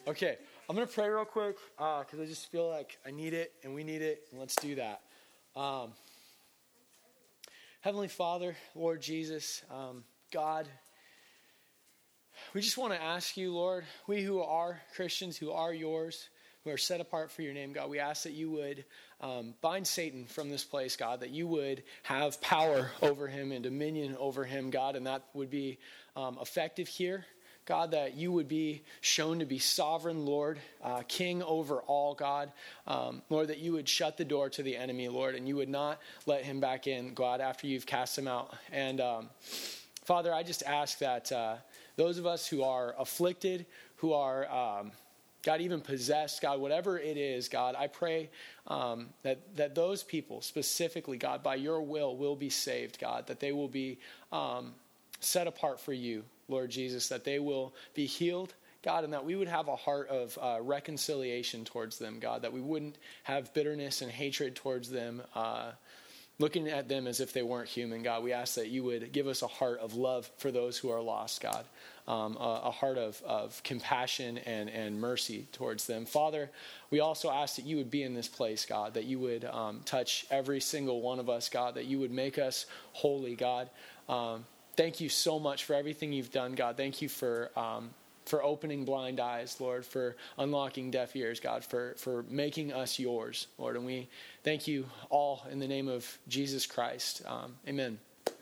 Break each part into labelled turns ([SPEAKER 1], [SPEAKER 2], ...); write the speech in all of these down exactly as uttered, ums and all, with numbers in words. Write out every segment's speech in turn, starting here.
[SPEAKER 1] Okay, I'm going to pray real quick because uh, I just feel like I need it and we need it, and let's do that. Um, Heavenly Father, Lord Jesus, um, God, we just want to ask you, Lord, we who are Christians, who are yours, who are set apart for your name, God, we ask that you would um, bind Satan from this place, God, that you would have power over him and dominion over him, God, and that would be um, effective here. God, that you would be shown to be sovereign, Lord, uh, king over all, God. Um, Lord, that you would shut the door to the enemy, Lord, and you would not let him back in, God, after you've cast him out. And um, Father, I just ask that uh, those of us who are afflicted, who are, um, God, even possessed, God, whatever it is, God, I pray um, that, that those people specifically, God, by your will, will be saved, God, that they will be um, set apart for you, Lord Jesus, that they will be healed, God, and that we would have a heart of uh, reconciliation towards them, God, that we wouldn't have bitterness and hatred towards them, uh, looking at them as if they weren't human, God. We ask that you would give us a heart of love for those who are lost, God, um, a, a heart of, of compassion and, and mercy towards them. Father, we also ask that you would be in this place, God, that you would um, touch every single one of us, God, that you would make us holy, God. Um, Thank you so much for everything you've done, God. Thank you for um, for opening blind eyes, Lord, for unlocking deaf ears, God, for, for making us yours, Lord. And we thank you all in the name of Jesus Christ. Um, amen.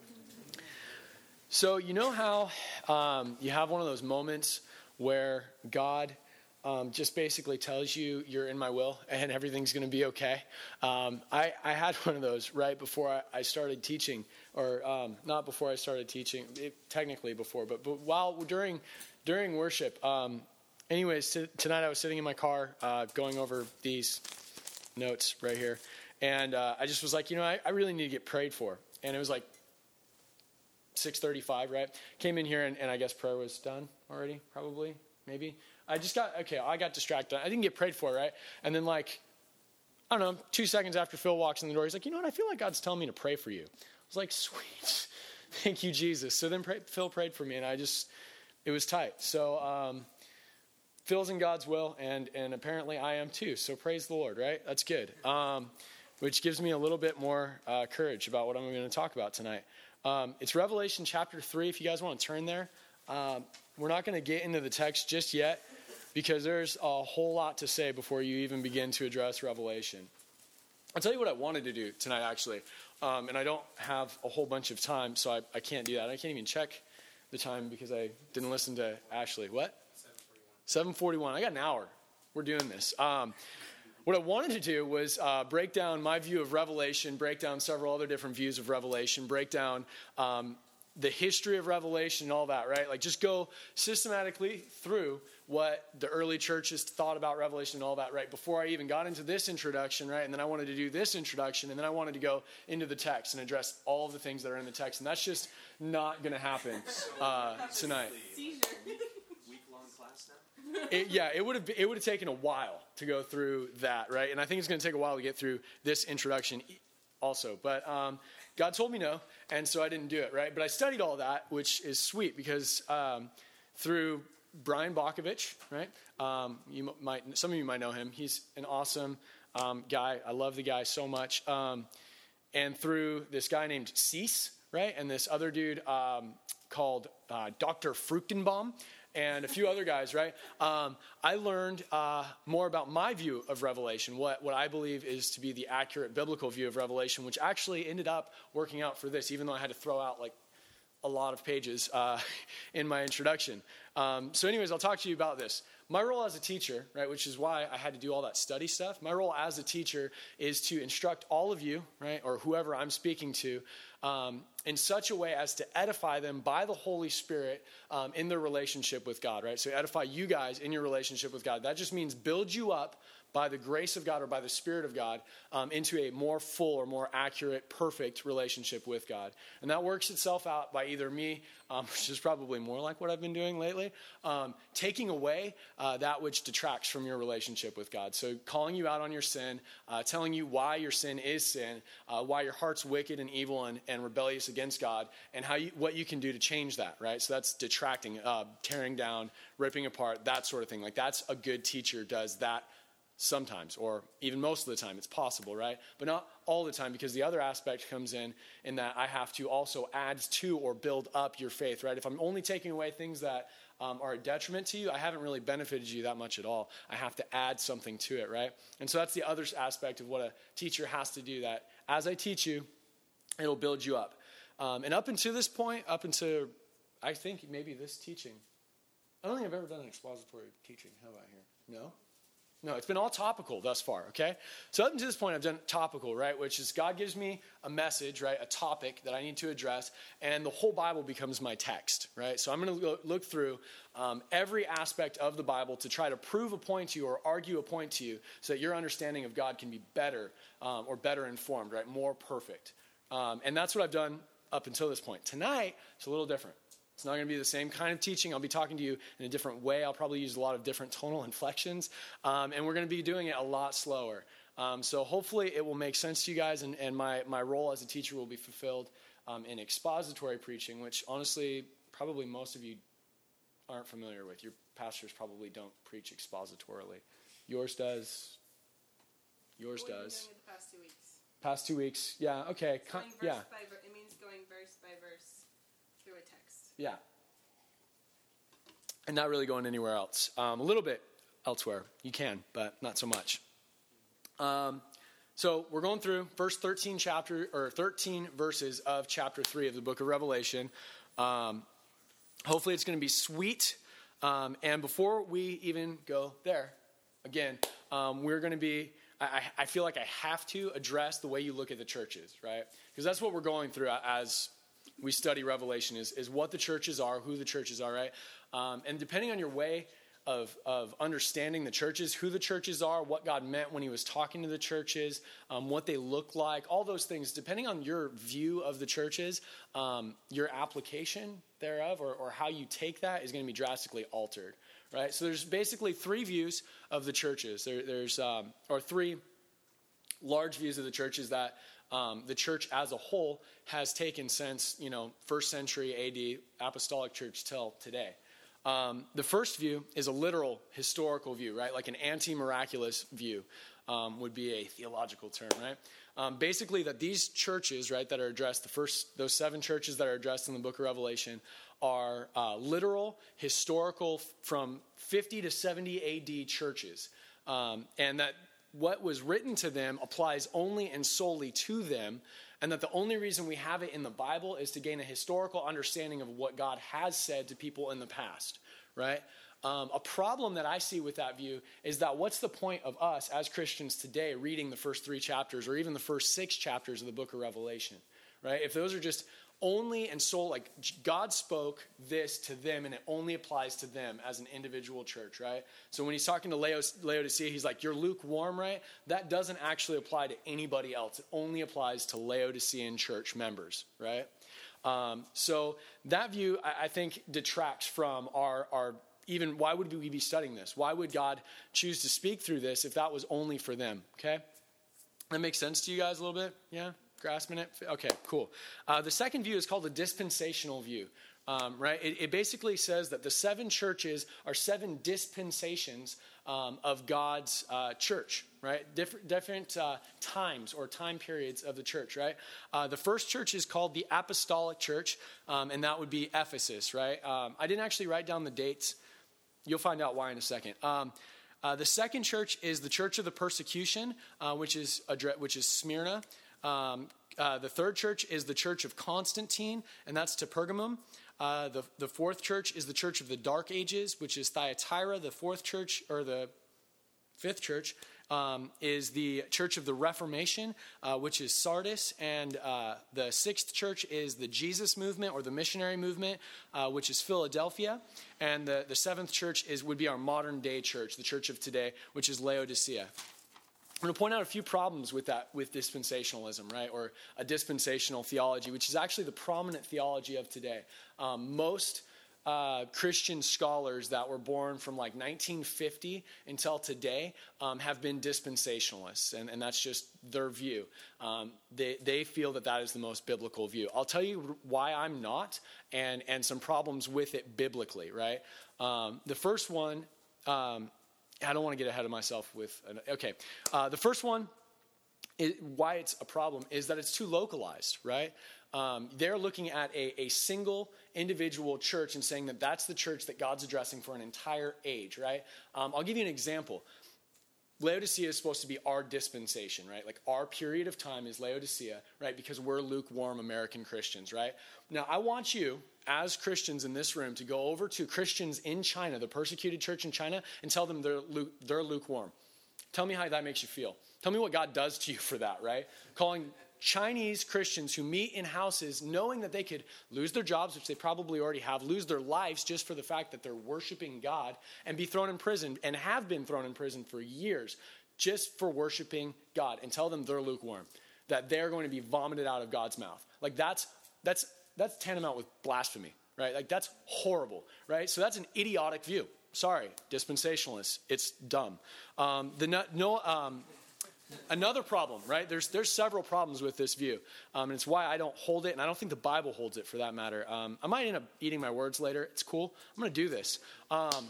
[SPEAKER 1] So you know how um, you have one of those moments where God um, just basically tells you you're in my will and everything's going to be okay? Um, I, I had one of those right before I, I started teaching. Or um, not before I started teaching, it, technically before, but, but while during during worship. Um, anyways, t- tonight I was sitting in my car uh, going over these notes right here, and uh, I just was like, you know, I, I really need to get prayed for. And it was like six thirty-five, right? Came in here, and, and I guess prayer was done already, probably, maybe. I just got, okay, I got distracted. I didn't get prayed for, right? And then like, I don't know, two seconds after Phil walks in the door, he's like, you know what, I feel like God's telling me to pray for you. I was like, sweet. Thank you, Jesus. So then pray, Phil prayed for me, and I just, it was tight. So um, Phil's in God's will, and, and apparently I am too. So praise the Lord, right? That's good. Um, which gives me a little bit more uh, courage about what I'm going to talk about tonight. Um, it's Revelation chapter three, if you guys want to turn there. Um, we're not going to get into the text just yet, because there's a whole lot to say before you even begin to address Revelation. I'll tell you what I wanted to do tonight, actually. Um, and I don't have a whole bunch of time, so I, I can't do that. I can't even check the time because I didn't listen to Ashley. What? seven forty-one. I got an hour. We're doing this. Um, what I wanted to do was uh, break down my view of Revelation, break down several other different views of Revelation, break down um, the history of Revelation and all that, right? Like just go systematically through what the early churches thought about Revelation and all that, right? Before I even got into this introduction, right? And then I wanted to do this introduction, and then I wanted to go into the text and address all of the things that are in the text. And that's just not going to happen uh, tonight.
[SPEAKER 2] Week-long class now?
[SPEAKER 1] It, yeah, it would have it would have taken a while to go through that, right? And I think it's going to take a while to get through this introduction also. But um, God told me no, and so I didn't do it, right? But I studied all that, which is sweet because um, through Brian Bakovich, right? Um, you might, some of you might know him. He's an awesome um, guy. I love the guy so much. Um, and through this guy named Cease, right? And this other dude um, called uh, Doctor Fruchtenbaum, and a few other guys, right? Um, I learned uh, more about my view of Revelation, what, what I believe is to be the accurate biblical view of Revelation, which actually ended up working out for this, even though I had to throw out like a lot of pages uh, in my introduction. Um, so anyways, I'll talk to you about this. My role as a teacher, right, which is why I had to do all that study stuff. My role as a teacher is to instruct all of you, right, or whoever I'm speaking to, um, in such a way as to edify them by the Holy Spirit um, in their relationship with God, right? So edify you guys in your relationship with God. That just means build you up by the grace of God or by the Spirit of God um, into a more full or more accurate, perfect relationship with God. And that works itself out by either me, um, which is probably more like what I've been doing lately, um, taking away uh, that which detracts from your relationship with God. So calling you out on your sin, uh, telling you why your sin is sin, uh, why your heart's wicked and evil and, and rebellious against God and how you, what you can do to change that, right? So that's detracting, uh, tearing down, ripping apart, that sort of thing. Like that's a good teacher does that sometimes, or even most of the time. It's possible, right? But not all the time, because the other aspect comes in in that I have to also add to or build up your faith, right? If I'm only taking away things that um, are a detriment to you, I haven't really benefited you that much at all. I have to add something to it, right? And so that's the other aspect of what a teacher has to do, that as I teach you, it'll build you up. Um, and up until this point, up until, I think maybe this teaching, I don't think I've ever done an expository teaching. How about here? No? No, it's been all topical thus far, okay? So up until this point, I've done topical, right? Which is God gives me a message, right? A topic that I need to address, and the whole Bible becomes my text, right? So I'm going to look through um, every aspect of the Bible to try to prove a point to you or argue a point to you so that your understanding of God can be better um, or better informed, right? More perfect. Um, and that's what I've done up until this point. Tonight, it's a little different. It's not going to be the same kind of teaching. I'll be talking to you in a different way. I'll probably use a lot of different tonal inflections. Um, and we're going to be doing it a lot slower. Um, so hopefully it will make sense to you guys. And, and my, my role as a teacher will be fulfilled um, in expository preaching, which honestly, probably most of you aren't familiar with. Your pastors probably don't preach expositorily. Yours does. Yours
[SPEAKER 3] what
[SPEAKER 1] does.
[SPEAKER 3] What have you done the past two weeks?
[SPEAKER 1] Past two weeks. Yeah, okay.
[SPEAKER 3] Going verse
[SPEAKER 1] yeah.
[SPEAKER 3] by verse. It means going verse by verse through a text.
[SPEAKER 1] Yeah. And not really going anywhere else. Um, a little bit elsewhere. You can, but not so much. Um, so we're going through first thirteen chapter or thirteen verses of chapter three of the book of Revelation. Um, hopefully it's going to be sweet. Um, and before we even go there, again, um, we're going to be, I, I feel like I have to address the way you look at the churches, right? Because that's what we're going through as we study Revelation is, is what the churches are, who the churches are, right? Um, and depending on your way of, of understanding the churches, who the churches are, what God meant when he was talking to the churches, um, what they look like, all those things, depending on your view of the churches, um, your application thereof or, or how you take that is going to be drastically altered, right? So there's basically three views of the churches. There, there's, um, or three large views of the churches that Um, the church as a whole has taken since, you know, first century A D, apostolic church till today. Um, the first view is a literal historical view, right? Like an anti-miraculous view um, would be a theological term, right? Um, basically that these churches, right, that are addressed, the first, those seven churches that are addressed in the book of Revelation are uh, literal, historical, from fifty to seventy A D churches. Um, and that what was written to them applies only and solely to them, and that the only reason we have it in the Bible is to gain a historical understanding of what God has said to people in the past, right? Um, a problem that I see with that view is that what's the point of us as Christians today reading the first three chapters or even the first six chapters of the book of Revelation, right? If those are just only and sole, like God spoke this to them and it only applies to them as an individual church, right? So when he's talking to Laodicea, he's like, you're lukewarm, right? That doesn't actually apply to anybody else. It only applies to Laodicean church members, right? Um, so that view, I, I think, detracts from our, our even, why would we be studying this? Why would God choose to speak through this if that was only for them, okay? That makes sense to you guys a little bit? Yeah? Grasping it? Okay, cool. Uh, the second view is called the dispensational view, um, right? It, it basically says that the seven churches are seven dispensations um, of God's uh, church, right? Different, different uh, times or time periods of the church, right? Uh, the first church is called the Apostolic Church, um, and that would be Ephesus, right? Um, I didn't actually write down the dates. You'll find out why in a second. Um, uh, the second church is the Church of the Persecution, uh, which is which is Smyrna. Um, uh, the third church is the Church of Constantine, and that's to Pergamum. Uh, the, the fourth church is the Church of the Dark Ages, which is Thyatira. The fourth church, or the fifth church, um, is the Church of the Reformation, uh, which is Sardis. And uh, the sixth church is the Jesus movement, or the missionary movement, uh, which is Philadelphia. And the, the seventh church is would be our modern day church, the church of today, which is Laodicea. I'm going to point out a few problems with that, with dispensationalism, right, or a dispensational theology, which is actually the prominent theology of today. Um, most uh, Christian scholars that were born from like nineteen fifty until today um, have been dispensationalists, and, and that's just their view. Um, they, they feel that that is the most biblical view. I'll tell you why I'm not, and, and some problems with it biblically, right? Um, the first one, um, I don't want to get ahead of myself with, an, okay. Uh, the first one, is, why it's a problem, is that it's too localized, right? Um, they're looking at a, a single individual church and saying that that's the church that God's addressing for an entire age, right? Um, I'll give you an example. Laodicea is supposed to be our dispensation, right? Like our period of time is Laodicea, right? Because we're lukewarm American Christians, right? Now, I want you, as Christians in this room, to go over to Christians in China, the persecuted church in China, and tell them they're, lu- they're lukewarm. Tell me how that makes you feel. Tell me what God does to you for that, right? Calling Chinese Christians who meet in houses knowing that they could lose their jobs, which they probably already have, lose their lives just for the fact that they're worshiping God, and be thrown in prison, and have been thrown in prison for years just for worshiping God, and tell them they're lukewarm, that they're going to be vomited out of God's mouth. Like that's that's that's tantamount with blasphemy, right? Like that's horrible, right? So that's an idiotic view. Sorry, dispensationalists, it's dumb. Um, the no, no um, Another problem, right? There's there's several problems with this view, um, and it's why I don't hold it, and I don't think the Bible holds it for that matter. Um, I might end up eating my words later. It's cool. I'm going to do this. Um,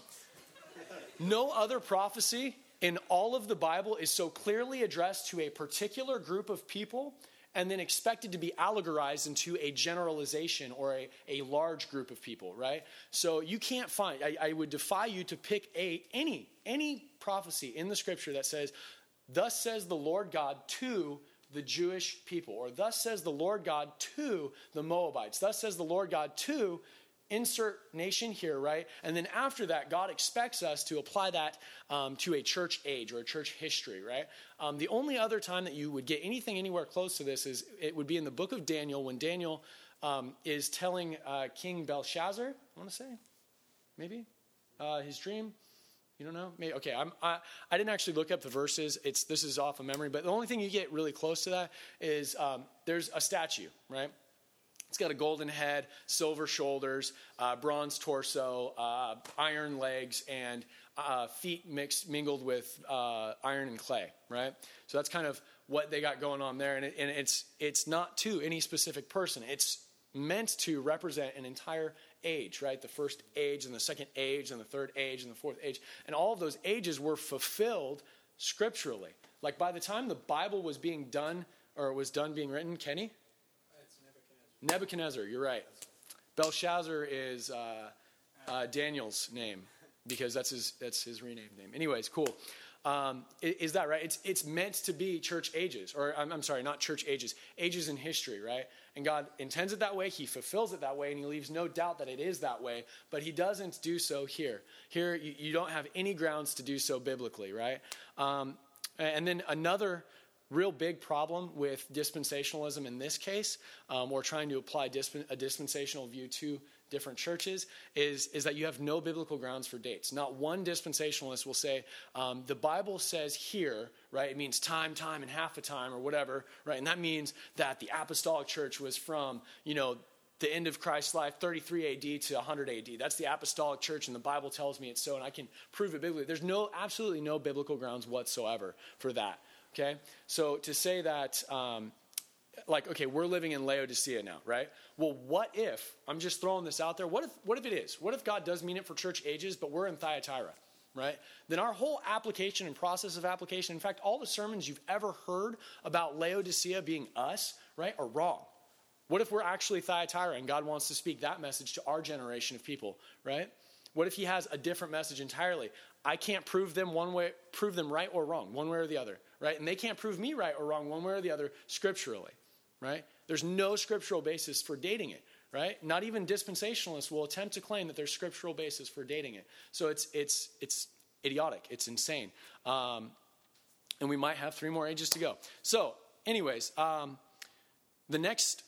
[SPEAKER 1] no other prophecy in all of the Bible is so clearly addressed to a particular group of people and then expected to be allegorized into a generalization or a, a large group of people, right? So you can't find, I, I would defy you to pick a any any prophecy in the scripture that says, thus says the Lord God to the Jewish people, or thus says the Lord God to the Moabites, thus says the Lord God to insert nation here, right? And then after that, God expects us to apply that um, to a church age or a church history, right? Um, the only other time that you would get anything anywhere close to this is it would be in the book of Daniel, when Daniel um, is telling uh, King Belshazzar, I want to say, maybe, uh, his dream. You don't know? Maybe, okay, I'm, I I didn't actually look up the verses. It's This is off of memory. But the only thing you get really close to that is um, there's a statue, right? It's got a golden head, silver shoulders, uh, bronze torso, uh, iron legs, and uh, feet mixed, mingled with uh, iron and clay, right? So that's kind of what they got going on there. And, it, and it's it's not to any specific person. It's meant to represent an entire age, right? The first age and the second age and the third age and the fourth age. And all of those ages were fulfilled scripturally. Like by the time the Bible was being done, or was done being written, Kenny?
[SPEAKER 4] It's Nebuchadnezzar.
[SPEAKER 1] Nebuchadnezzar, you're right. Belshazzar is uh, uh, Daniel's name, because that's his that's his renamed name. Anyways, cool. Um, is that right? It's it's meant to be church ages, or I'm, I'm sorry, not church ages, ages in history, right? And God intends it that way. He fulfills it that way, and he leaves no doubt that it is that way. But he doesn't do so here. Here, you, you don't have any grounds to do so biblically, right? Um, and then another real big problem with dispensationalism in this case, um, or trying to apply disp- a dispensational view to different churches, is, is that you have no biblical grounds for dates. Not one dispensationalist will say, um, the Bible says here, right, it means time, time, and half a time, or whatever, right, and that means that the apostolic church was from, you know, the end of Christ's life, thirty-three A D to one hundred A D. That's the apostolic church, and the Bible tells me it's so, and I can prove it biblically. There's no, absolutely no biblical grounds whatsoever for that, okay? So to say that, um, like, okay, we're living in Laodicea now, right? Well, what if, I'm just throwing this out there, what if what if it is? What if God does mean it for church ages, but we're in Thyatira, right? Then our whole application and process of application, in fact, all the sermons you've ever heard about Laodicea being us, right, are wrong. What if we're actually Thyatira and God wants to speak that message to our generation of people, right? What if he has a different message entirely? I can't prove them one way, prove them right or wrong, one way or the other, right? And they can't prove me right or wrong one way or the other scripturally, right? There's no scriptural basis for dating it, right? Not even dispensationalists will attempt to claim that there's scriptural basis for dating it. So it's it's it's idiotic. It's insane. Um, and we might have three more ages to go. So anyways, um, the next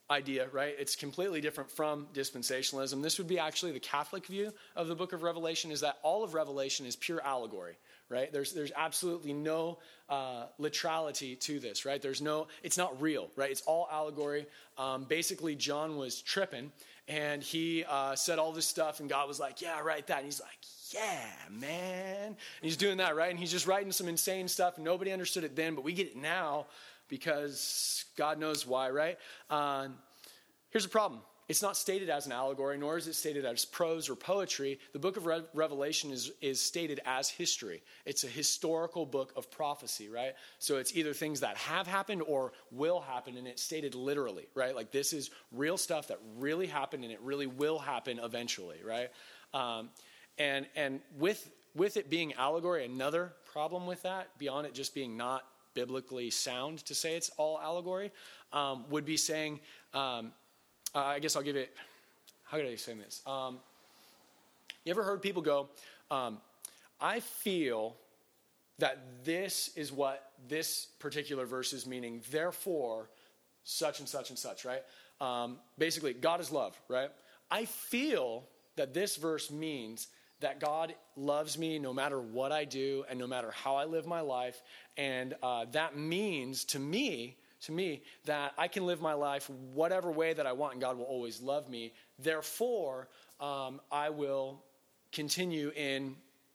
[SPEAKER 1] idea, right? It's completely different from dispensationalism. This would be actually the Catholic view of the book of Revelation, is that all of Revelation is pure allegory, right? There's there's absolutely no uh, literality to this, right? There's no, it's not real, right? It's all allegory. Um, basically, John was tripping, and he uh, said all this stuff, and God was like, yeah, write that. And he's like, yeah, man. And he's doing that, right? And he's just writing some insane stuff, and nobody understood it then, but we get it now because God knows why, right? Uh, here's the problem. It's not stated as an allegory, nor is it stated as prose or poetry. The book of Re- Revelation is, is stated as history. It's a historical book of prophecy, right? So it's either things that have happened or will happen, and it's stated literally, right? Like this is real stuff that really happened, and it really will happen eventually, right? Um, and and with with it being allegory, another problem with that, beyond it just being not biblically sound to say it's all allegory, um, would be saying... Um, Uh, I guess I'll give it, how could I say this? Um, you ever heard people go, um, I feel that this is what this particular verse is meaning, therefore, such and such and such, right? Um, basically, God is love, right? I feel that this verse means that God loves me no matter what I do and no matter how I live my life, and uh, that means to me, to me, that I can live my life whatever way that I want, and God will always love me. Therefore, um, I will continue in,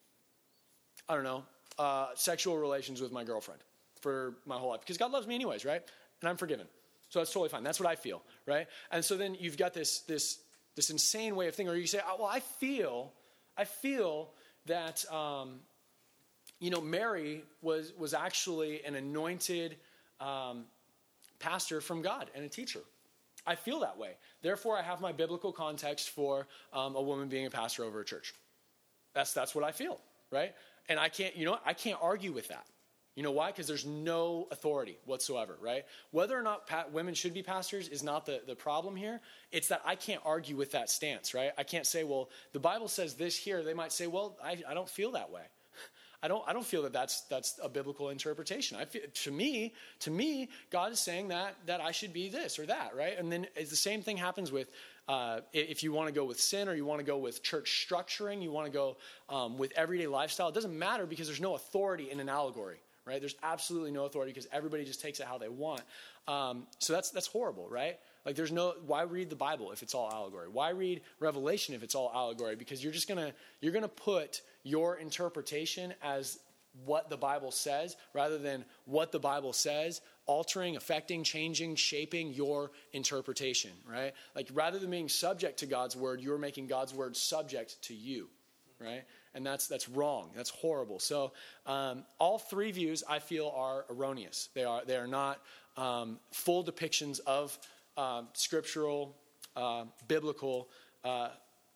[SPEAKER 1] I don't know, uh, sexual relations with my girlfriend for my whole life. Because God loves me anyways, right? And I'm forgiven. So that's totally fine. That's what I feel, right? And so then you've got this this this insane way of thinking, or you say, oh, well, I feel, I feel that, um, you know, Mary was, was actually an anointed um pastor from God and a teacher. I feel that way. Therefore, I have my biblical context for um, a woman being a pastor over a church. That's that's what I feel, right? And I can't, you know, I can't argue with that. You know why? Because there's no authority whatsoever, right? Whether or not pa- women should be pastors is not the, the problem here. It's that I can't argue with that stance, right? I can't say, well, the Bible says this here. They might say, well, I, I don't feel that way. I don't. I don't feel that that's that's a biblical interpretation. I feel, to me, to me, God is saying that that I should be this or that, right? And then it's the same thing happens with uh, if you want to go with sin, or you want to go with church structuring, you want to go um, with everyday lifestyle. It doesn't matter because there's no authority in an allegory, right? There's absolutely no authority because everybody just takes it how they want. Um, so that's that's horrible, right? Like there's no, why read the Bible if it's all allegory? Why read Revelation if it's all allegory? Because you're just gonna you're gonna put your interpretation as what the Bible says rather than what the Bible says, altering, affecting, changing, shaping your interpretation, right? Like rather than being subject to God's word, you're making God's word subject to you, right? And that's that's wrong. That's horrible. So um, all three views I feel are erroneous. They are they are not um, full depictions of uh, scriptural, uh, biblical uh,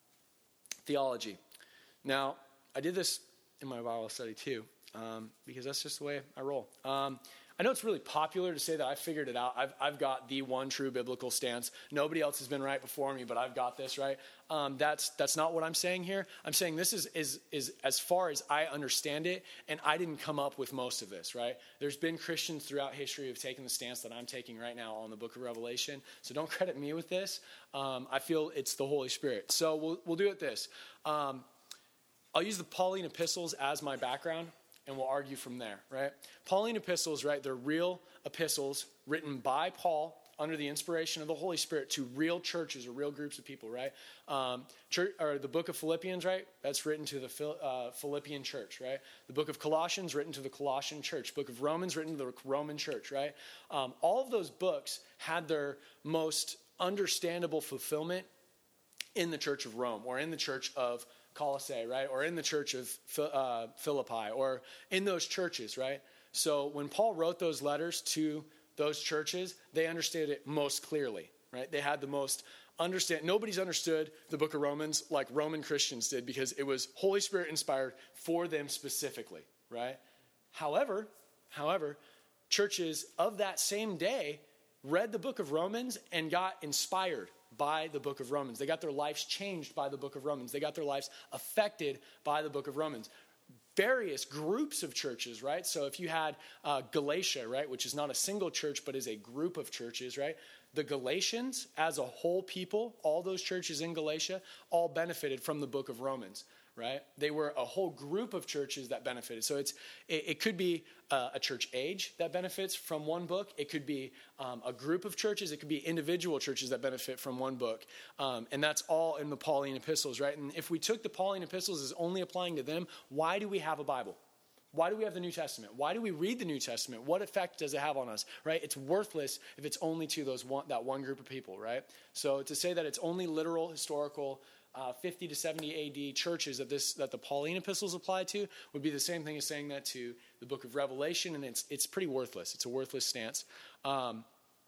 [SPEAKER 1] theology. Now, I did this in my Bible study too, um, because that's just the way I roll. Um, I know it's really popular to say that I figured it out. I've, I've got the one true biblical stance. Nobody else has been right before me, but I've got this, right? Um, that's that's not what I'm saying here. I'm saying this is, is, is as far as I understand it, and I didn't come up with most of this, right? There's been Christians throughout history who have taken the stance that I'm taking right now on the book of Revelation, so don't credit me with this. Um, I feel it's the Holy Spirit. So we'll, we'll do it this. Um, I'll use the Pauline epistles as my background, and we'll argue from there, right? Pauline epistles, right, they're real epistles written by Paul under the inspiration of the Holy Spirit to real churches or real groups of people, right? Um, church, or the book of Philippians, right, that's written to the uh, Philippian church, right? The book of Colossians written to the Colossian church. Book of Romans written to the Roman church, right? Um, all of those books had their most understandable fulfillment in the church of Rome or in the church of Colossae, right? Or in the church of uh, Philippi, or in those churches, right? So when Paul wrote those letters to those churches, they understood it most clearly, right? They had the most understand. Nobody's understood the book of Romans like Roman Christians did because it was Holy Spirit inspired for them specifically, right? However, however, churches of that same day read the book of Romans and got inspired by the book of Romans. They got their lives changed by the book of Romans. They got their lives affected by the book of Romans. various groups of churches, right? So if you had uh, Galatia, right, which is not a single church, but is a group of churches, right? The Galatians, as a whole people, all those churches in Galatia, all benefited from the book of Romans, right? They were a whole group of churches that benefited. So it's it, it could be uh, a church age that benefits from one book. It could be um, a group of churches. It could be individual churches that benefit from one book. Um, and that's all in the Pauline epistles, right? And if we took the Pauline epistles as only applying to them, why do we have a Bible? Why do we have the New Testament? Why do we read the New Testament? What effect does it have on us, right? It's worthless if it's only to those one, that one group of people, right? So to say that it's only literal, historical, uh, fifty to seventy A D churches that this that the Pauline epistles apply to would be the same thing as saying that to the book of Revelation, and it's it's pretty worthless. It's a worthless stance. Um,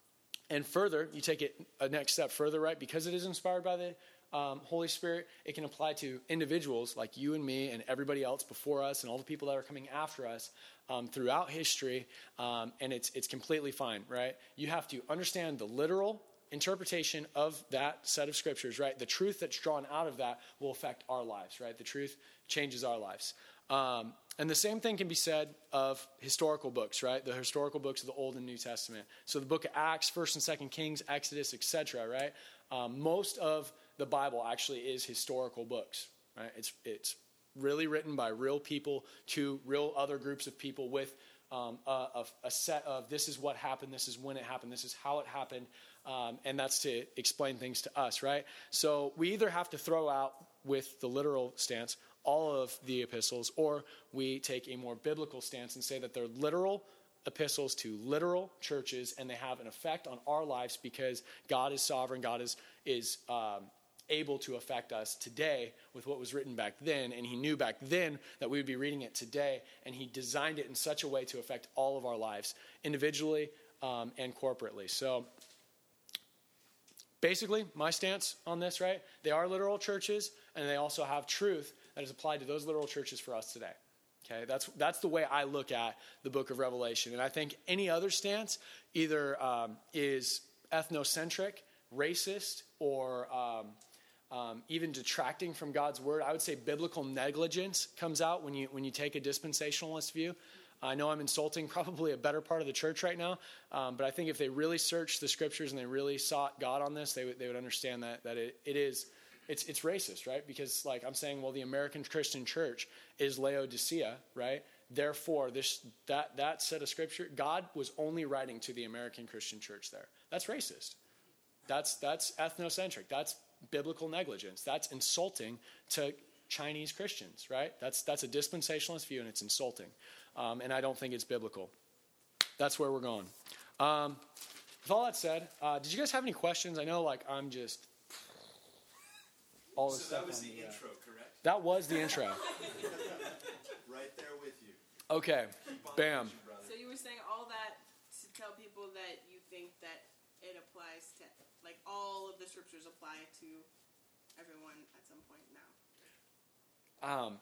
[SPEAKER 1] and further, you take it a next step further, right? Because it is inspired by the Um, Holy Spirit, it can apply to individuals like you and me and everybody else before us and all the people that are coming after us um, throughout history, um, and it's it's completely fine, right? You have to understand the literal interpretation of that set of scriptures, right? The truth that's drawn out of that will affect our lives, right? The truth changes our lives. Um, and the same thing can be said of historical books, right? The historical books of the Old and New Testament. So the book of Acts, First and Second Kings, Exodus, et cetera, right? Um, most of the Bible actually is historical books, right? It's it's really written by real people to real other groups of people with um, a, a, a set of this is what happened, this is when it happened, this is how it happened, um, and that's to explain things to us, right? So we either have to throw out with the literal stance all of the epistles, or we take a more biblical stance and say that they're literal epistles to literal churches, and they have an effect on our lives because God is sovereign, God is is um, able to affect us today with what was written back then, and he knew back then that we would be reading it today, and he designed it in such a way to affect all of our lives, individually um, and corporately. So basically, my stance on this, right, they are literal churches, and they also have truth that is applied to those literal churches for us today. Okay, that's that's the way I look at the book of Revelation, and I think any other stance either um, is ethnocentric, racist, or um, Um, even detracting from God's word. I would say biblical negligence comes out when you when you take a dispensationalist view. I know I'm insulting probably a better part of the church right now, um, but I think if they really searched the scriptures and they really sought God on this, they would they would understand that that it, it is it's it's racist, right? Because like I'm saying, well, the American Christian church is Laodicea, right? Therefore, this that that set of scripture, God was only writing to the American Christian church there. That's racist. That's that's ethnocentric. That's biblical negligence. That's insulting to Chinese Christians, right? That's that's a dispensationalist view, and it's insulting. Um, and I don't think it's biblical. That's where we're going. Um, with all that said, uh, did you guys have any questions? I know, like, I'm just all this
[SPEAKER 2] so
[SPEAKER 1] stuff.
[SPEAKER 2] that was
[SPEAKER 1] on
[SPEAKER 2] the
[SPEAKER 1] the, uh,
[SPEAKER 2] intro, correct?
[SPEAKER 1] That was the intro.
[SPEAKER 2] Right there with you.
[SPEAKER 1] Okay, bam.
[SPEAKER 2] Pushing, brother.
[SPEAKER 3] So you were saying all that to tell people that you think that it applies to, like, all of the scriptures apply to everyone at some point now.
[SPEAKER 1] Um,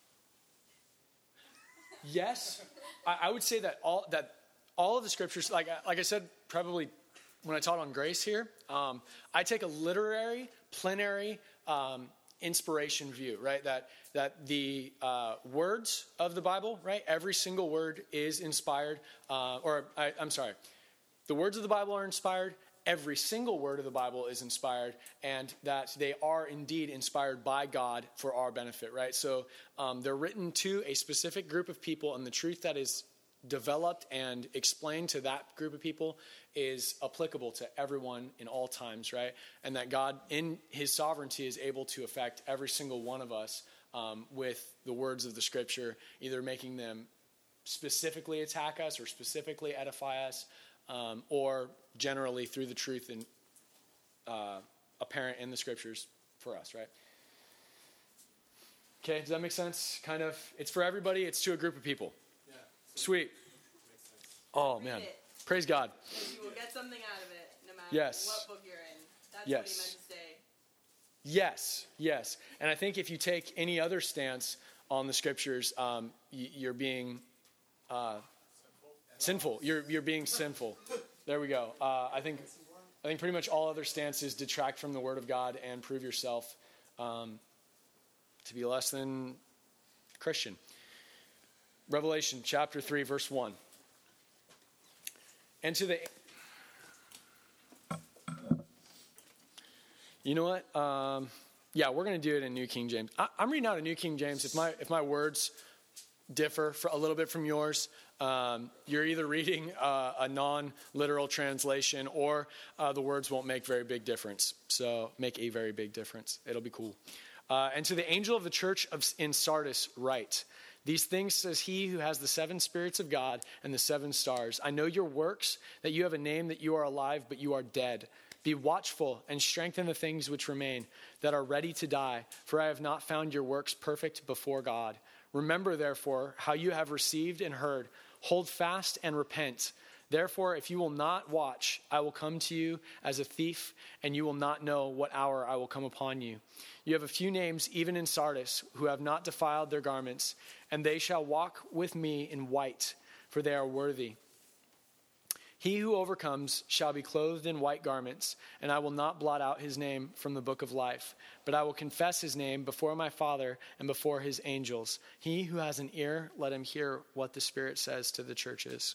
[SPEAKER 1] yes, I, I would say that all that all of the scriptures, like like I said, probably when I taught on grace here, um, I take a literary, plenary, um, inspiration view, right? That that the uh, words of the Bible, right? Every single word is inspired, uh, or I, I'm sorry, the words of the Bible are inspired. Every single word of the Bible is inspired, and that they are indeed inspired by God for our benefit, right? So um, they're written to a specific group of people, and the truth that is developed and explained to that group of people is applicable to everyone in all times, right? And that God, in his sovereignty, is able to affect every single one of us um, with the words of the Scripture, either making them specifically attack us or specifically edify us, Um, or generally through the truth and uh, apparent in the scriptures for us, right? Okay, does that make sense? Kind of, it's for everybody. It's to a group of people.
[SPEAKER 4] Yeah.
[SPEAKER 1] Sweet.
[SPEAKER 4] Makes sense.
[SPEAKER 1] Oh,
[SPEAKER 3] Read
[SPEAKER 1] man.
[SPEAKER 3] it,
[SPEAKER 1] Praise God.
[SPEAKER 3] because you will get something out of it, no matter
[SPEAKER 1] Yes.
[SPEAKER 3] what book you're in. That's
[SPEAKER 1] Yes.
[SPEAKER 3] what he meant to say.
[SPEAKER 1] Yes, yes. And I think if you take any other stance on the scriptures, um, y- you're being uh, sinful. You're you're being sinful. There we go. Uh, I think I think pretty much all other stances detract from the Word of God and prove yourself um, to be less than Christian. Revelation chapter three, verse one. And to the... You know what? Um, yeah, we're going to do it in New King James. I, I'm reading out a New King James. If my if my words differ for a little bit from yours, um, you're either reading uh, a non-literal translation or uh, the words won't make very big difference. So make a very big difference. It'll be cool. Uh, and to the angel of the church of, in Sardis write, these things says he who has the seven spirits of God and the seven stars. I know your works, that you have a name, that you are alive, but you are dead. Be watchful and strengthen the things which remain, that are ready to die, for I have not found your works perfect before God. Remember, therefore, how you have received and heard. Hold fast and repent. Therefore, if you will not watch, I will come to you as a thief, and you will not know what hour I will come upon you. You have a few names, even in Sardis, who have not defiled their garments, and they shall walk with me in white, for they are worthy. He who overcomes shall be clothed in white garments, and I will not blot out his name from the book of life, but I will confess his name before my Father and before his angels. He who has an ear, let him hear what the Spirit says to the churches.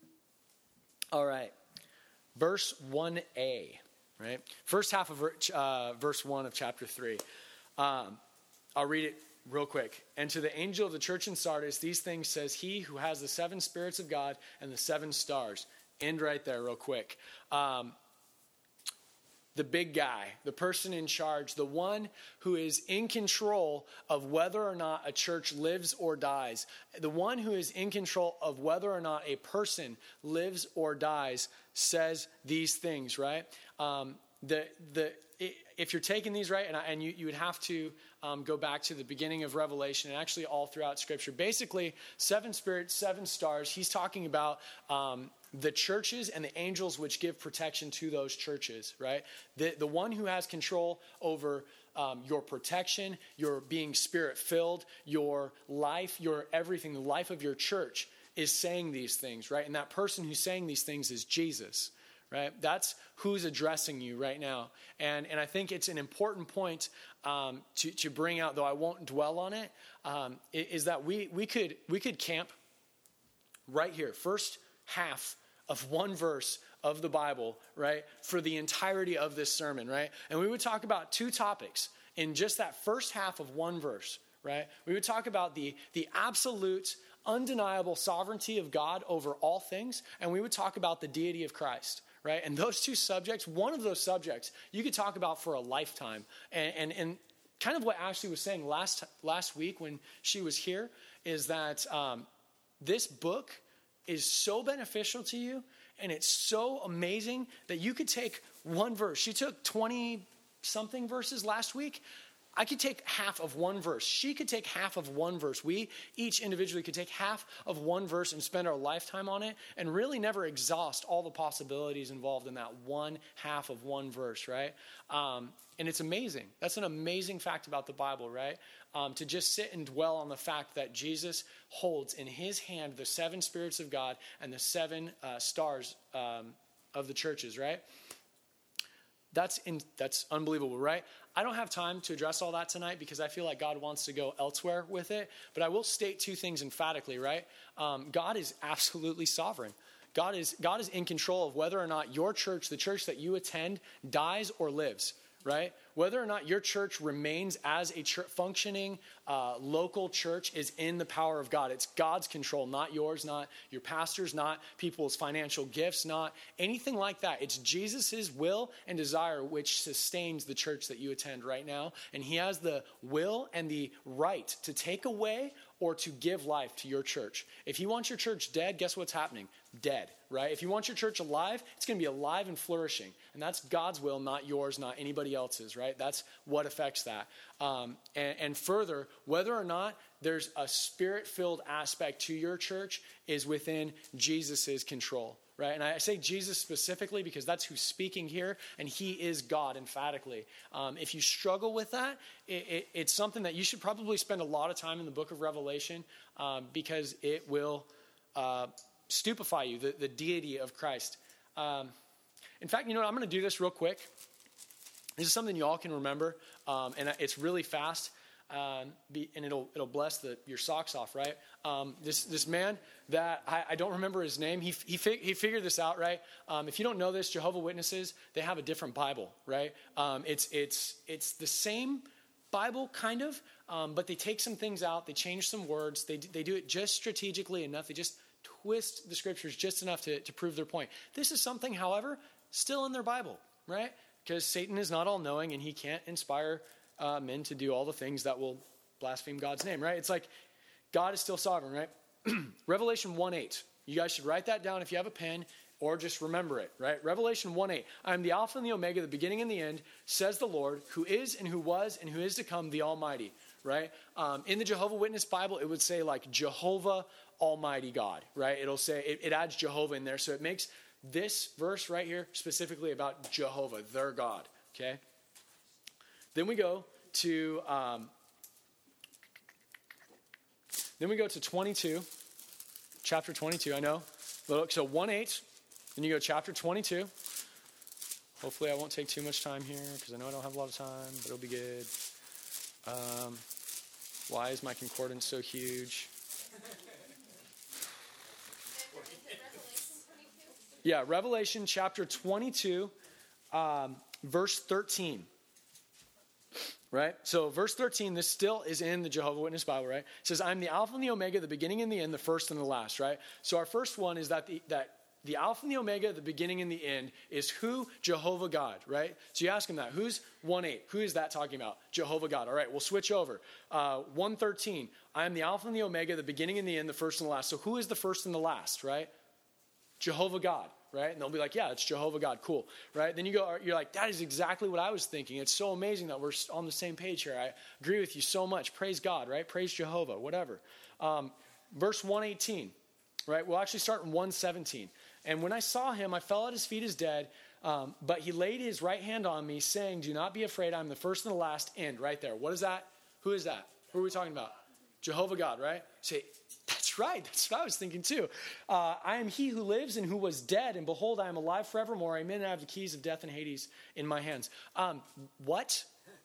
[SPEAKER 1] All right, verse one a, right? First half of uh, verse one of chapter three. Um, I'll read it real quick. And to the angel of the church in Sardis, these things says he who has the seven spirits of God and the seven stars. End right there real quick. Um, the big guy, the person in charge, the one who is in control of whether or not a church lives or dies, the one who is in control of whether or not a person lives or dies, says these things, right? Um, the the if you're taking these right, and, I, and you, you would have to um, go back to the beginning of Revelation and actually all throughout Scripture. Basically, seven spirits, seven stars. He's talking about um, the churches and the angels which give protection to those churches, right? The, the one who has control over um, your protection, your being spirit-filled, your life, your everything, the life of your church is saying these things, right? And that person who's saying these things is Jesus. Right? That's who's addressing you right now. And and I think it's an important point um, to, to bring out, though I won't dwell on it, um, is that we, we could we could camp right here, first half of one verse of the Bible, right, for the entirety of this sermon, right? And we would talk about two topics in just that first half of one verse, right? We would talk about the the absolute, undeniable sovereignty of God over all things, and we would talk about the deity of Christ. Right? And those two subjects, one of those subjects, you could talk about for a lifetime. And, and, and kind of what Ashley was saying last last week when she was here is that um, this book is so beneficial to you, and it's so amazing that you could take one verse. She took twenty-something verses last week. I could take half of one verse. She could take half of one verse. We each individually could take half of one verse and spend our lifetime on it and really never exhaust all the possibilities involved in that one half of one verse, right? Um, and it's amazing. That's an amazing fact about the Bible, right? Um, to just sit and dwell on the fact that Jesus holds in his hand the seven spirits of God and the seven uh, stars um, of the churches, right? That's in, that's unbelievable, right? I don't have time to address all that tonight because I feel like God wants to go elsewhere with it. But I will state two things emphatically, right? Um, God is absolutely sovereign. God is God is in control of whether or not your church, the church that you attend, dies or lives, right? Whether or not your church remains as a ch- functioning uh, local church is in the power of God. It's God's control, not yours, not your pastors, not people's financial gifts, not anything like that. It's Jesus's will and desire which sustains the church that you attend right now. And he has the will and the right to take away or to give life to your church. If you want your church dead, guess what's happening? Dead, right? If you want your church alive, it's going to be alive and flourishing. And that's God's will, not yours, not anybody else's, right? That's what affects that. Um, and, and further, whether or not there's a spirit-filled aspect to your church is within Jesus's control, right? And I say Jesus specifically because that's who's speaking here, and he is God emphatically. Um, if you struggle with that, it, it, it's something that you should probably spend a lot of time in the book of Revelation um, because it will uh, stupefy you, the, the deity of Christ. Um, in fact, you know what? I'm going to do this real quick. This is something you all can remember, um, and it's really fast. um, be, and it'll it'll bless the, your socks off, right? Um, this this man that I, I don't remember his name. He he fig, he figured this out, right? Um, if you don't know this, Jehovah's Witnesses, they have a different Bible, right? Um, it's it's it's the same Bible kind of, um, but they take some things out, they change some words, they they do it just strategically enough. They just twist the scriptures just enough to to prove their point. This is something, however, still in their Bible, right? Because Satan is not all-knowing, and he can't inspire uh, men to do all the things that will blaspheme God's name, right? It's like God is still sovereign, right? Revelation one eight. You guys should write that down if you have a pen, or just remember it, right? Revelation one eight. I am the Alpha and the Omega, the beginning and the end, says the Lord, who is and who was and who is to come, the Almighty, right? Um, in the Jehovah's Witness Bible, it would say like Jehovah Almighty God, right? It'll say, it, it adds Jehovah in there, so it makes this verse right here specifically about Jehovah, their God, okay? Then we go to, um, then we go to twenty-two, chapter twenty-two, I know. So one eight, then you go chapter twenty-two. Hopefully I won't take too much time here because I know I don't have a lot of time, but it'll be good. Um, why is my concordance so huge? Yeah, Revelation chapter twenty-two, um, verse thirteen. Right? So verse thirteen, this still is in the Jehovah's Witness Bible, right? It says, I'm the Alpha and the Omega, the beginning and the end, the first and the last, right? So our first one is that the, that the Alpha and the Omega, the beginning and the end, is who? Jehovah God, right? So you ask him that. Who's one eight? Who is that talking about? Jehovah God. All right, we'll switch over. Uh, one thirteen, I am the Alpha and the Omega, the beginning and the end, the first and the last. So who is the first and the last, right? Jehovah God. Right? And they'll be like, yeah, it's Jehovah God. Cool. Right? Then you go, you're like, that is exactly what I was thinking. It's so amazing that we're on the same page here. I agree with you so much. Praise God, right? Praise Jehovah, whatever. Um, verse one eighteen, right? We'll actually start in one seventeen. And when I saw him, I fell at his feet as dead, um, but he laid his right hand on me, saying, do not be afraid. I'm the first and the last. End. Right there. What is that? Who is that? Who are we talking about? Jehovah God, right? Say, that's right. That's what I was thinking too. Uh, I am he who lives and who was dead, and behold, I am alive forevermore. Amen. And I have the keys of death and Hades in my hands. Um, what?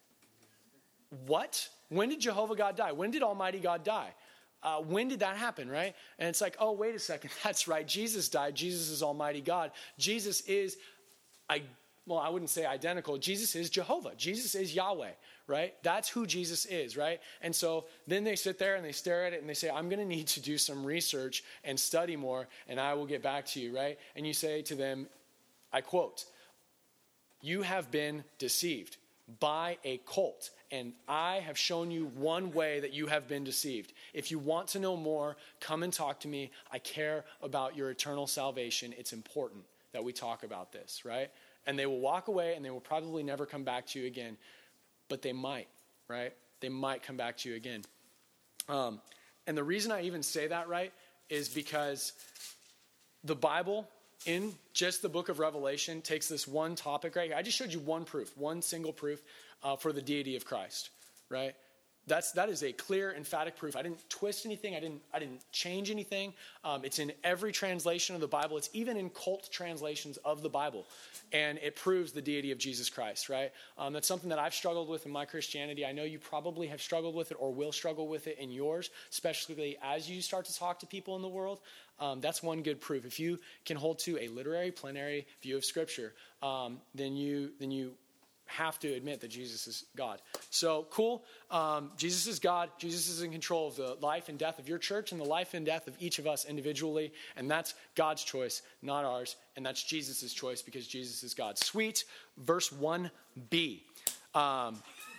[SPEAKER 1] What? When did Jehovah God die? When did Almighty God die? Uh, when did that happen, right? And it's like, oh, wait a second. That's right. Jesus died. Jesus is Almighty God. Jesus is, I, well, I wouldn't say identical. Jesus is Jehovah. Jesus is Yahweh, right? That's who Jesus is, right? And so then they sit there and they stare at it and they say, I'm going to need to do some research and study more, and I will get back to you, right? And you say to them, I quote, you have been deceived by a cult, and I have shown you one way that you have been deceived. If you want to know more, come and talk to me. I care about your eternal salvation. It's important that we talk about this, right? And they will walk away and they will probably never come back to you again. But they might, right? They might come back to you again. Um, and the reason I even say that, right, is because the Bible, in just the book of Revelation, takes this one topic right here. I just showed you one proof, one single proof uh, for the deity of Christ, right? That's that is a clear, emphatic proof. I didn't twist anything. I didn't I didn't change anything. Um, it's in every translation of the Bible. It's even in cult translations of the Bible, and it proves the deity of Jesus Christ. Right? Um, that's something that I've struggled with in my Christianity. I know you probably have struggled with it or will struggle with it in yours, especially as you start to talk to people in the world. Um, that's one good proof. If you can hold to a literary, plenary view of Scripture, um, then you then you. have to admit that Jesus is God. So cool. Um, Jesus is God. Jesus is in control of the life and death of your church and the life and death of each of us individually. And that's God's choice, not ours. And that's Jesus' choice because Jesus is God. Sweet. Verse one b. Um,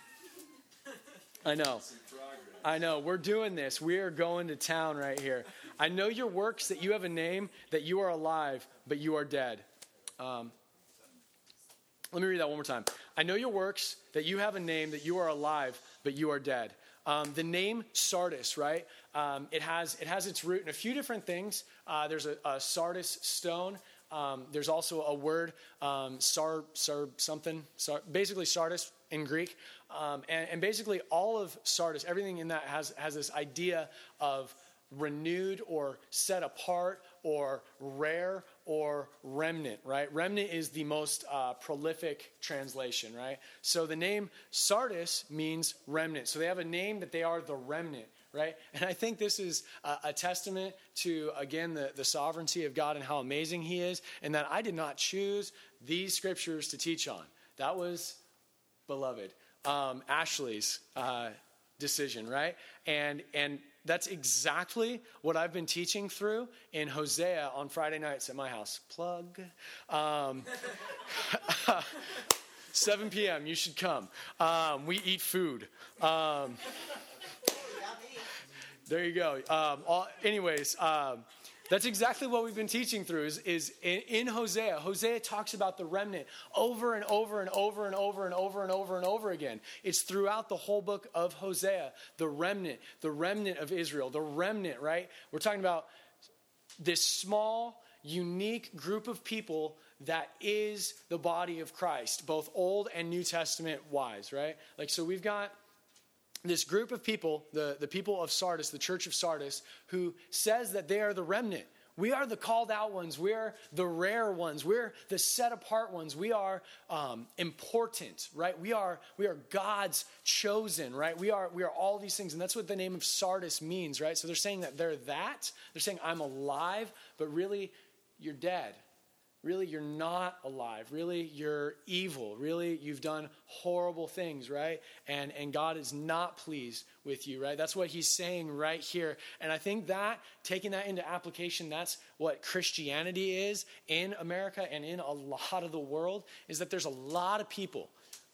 [SPEAKER 1] I know. I know. We're doing this. We are going to town right here. I know your works, that you have a name, that you are alive, but you are dead. Um, Let me read that one more time. I know your works, that you have a name, that you are alive, but you are dead. Um, the name Sardis, right? Um, it has it has its root in a few different things. Uh, there's a, a Sardis stone. Um, there's also a word, um, sar, sar something, sar, basically Sardis in Greek. Um, and, and basically all of Sardis, everything in that has, has this idea of renewed or set apart or rare or remnant, right? Remnant is the most uh, prolific translation, right? So the name Sardis means remnant. So they have a name that they are the remnant, right? And I think this is a, a testament to, again, the, the sovereignty of God and how amazing he is, and that I did not choose these scriptures to teach on. That was, beloved, um, Ashley's uh, decision, right? And and that's exactly what I've been teaching through in Hosea on Friday nights at my house. Plug. Um, seven p.m., you should come. Um, we eat food. Um, there you go. Um, all, anyways, um, that's exactly what we've been teaching through is, is in, in Hosea. Hosea talks about the remnant over and over and over and over and over and over and over again. It's throughout the whole book of Hosea, the remnant, the remnant of Israel, the remnant, right? We're talking about this small, unique group of people that is the body of Christ, both Old and New Testament wise, right? Like, so we've got this group of people, the, the people of Sardis, the church of Sardis, who says that they are the remnant. We are the called out ones. We're the rare ones. We're the set apart ones. We are um, important, right? We are we are God's chosen, right? We are we are all these things, and that's what the name of Sardis means, right? So they're saying that they're that. They're saying I'm alive, but really you're dead. Really, you're not alive. Really, you're evil. Really, you've done horrible things, right? And and God is not pleased with you, right? That's what he's saying right here. And I think that, taking that into application, that's what Christianity is in America and in a lot of the world, is that there's a lot of people,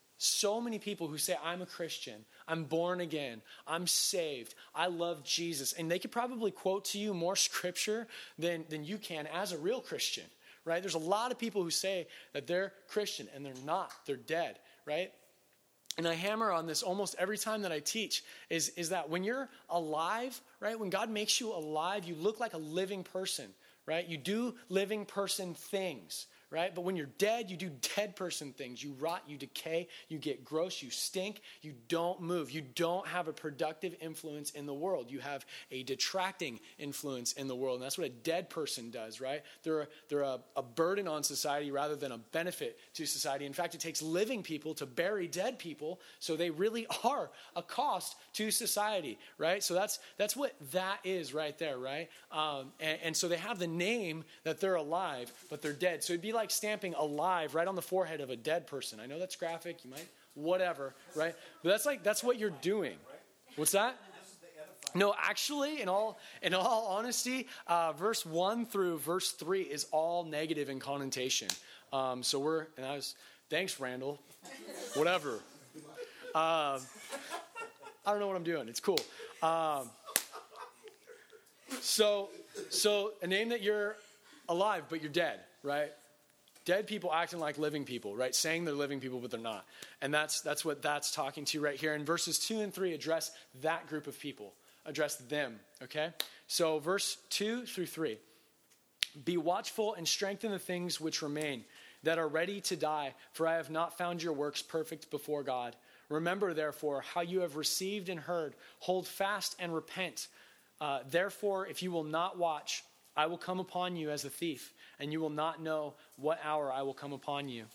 [SPEAKER 1] so many people who say, I'm a Christian, I'm born again, I'm saved, I love Jesus. And they could probably quote to you more scripture than, than you can as a real Christian. Right? There's a lot of people who say that they're Christian and they're not. They're dead, right? And I hammer on this almost every time that I teach is, is that when you're alive, right? When God makes you alive, you look like a living person, right? You do living person things, right? But when you're dead, you do dead person things. You rot, you decay, you get gross, you stink, you don't move. You don't have a productive influence in the world. You have a detracting influence in the world. And that's what a dead person does, right? They're, they're a, a burden on society rather than a benefit to society. In fact, it takes living people to bury dead people, so they really are a cost to society, right? So that's that's what that is right there, right? Um, and, and so they have the name that they're alive, but they're dead. So it'd be like like stamping alive right on the forehead of a dead person. I know that's graphic, you might, whatever, right? But that's like, that's what you're doing. What's that? No, actually, in all in all honesty, uh, verse one through verse three is all negative in connotation. Um, so we're, and I was, thanks, Randall. Whatever. Um, I don't know what I'm doing. It's cool. Um, so, so a name that you're alive, but you're dead, right? Dead people acting like living people, right? Saying they're living people, but they're not. And that's that's what that's talking to right here. And verses two and three address that group of people. Address them, okay? So verse two through three. Be watchful and strengthen the things which remain, that are ready to die, for I have not found your works perfect before God. Remember, therefore, how you have received and heard. Hold fast and repent. Uh, therefore, if you will not watch, I will come upon you as a thief, and you will not know what hour I will come upon you.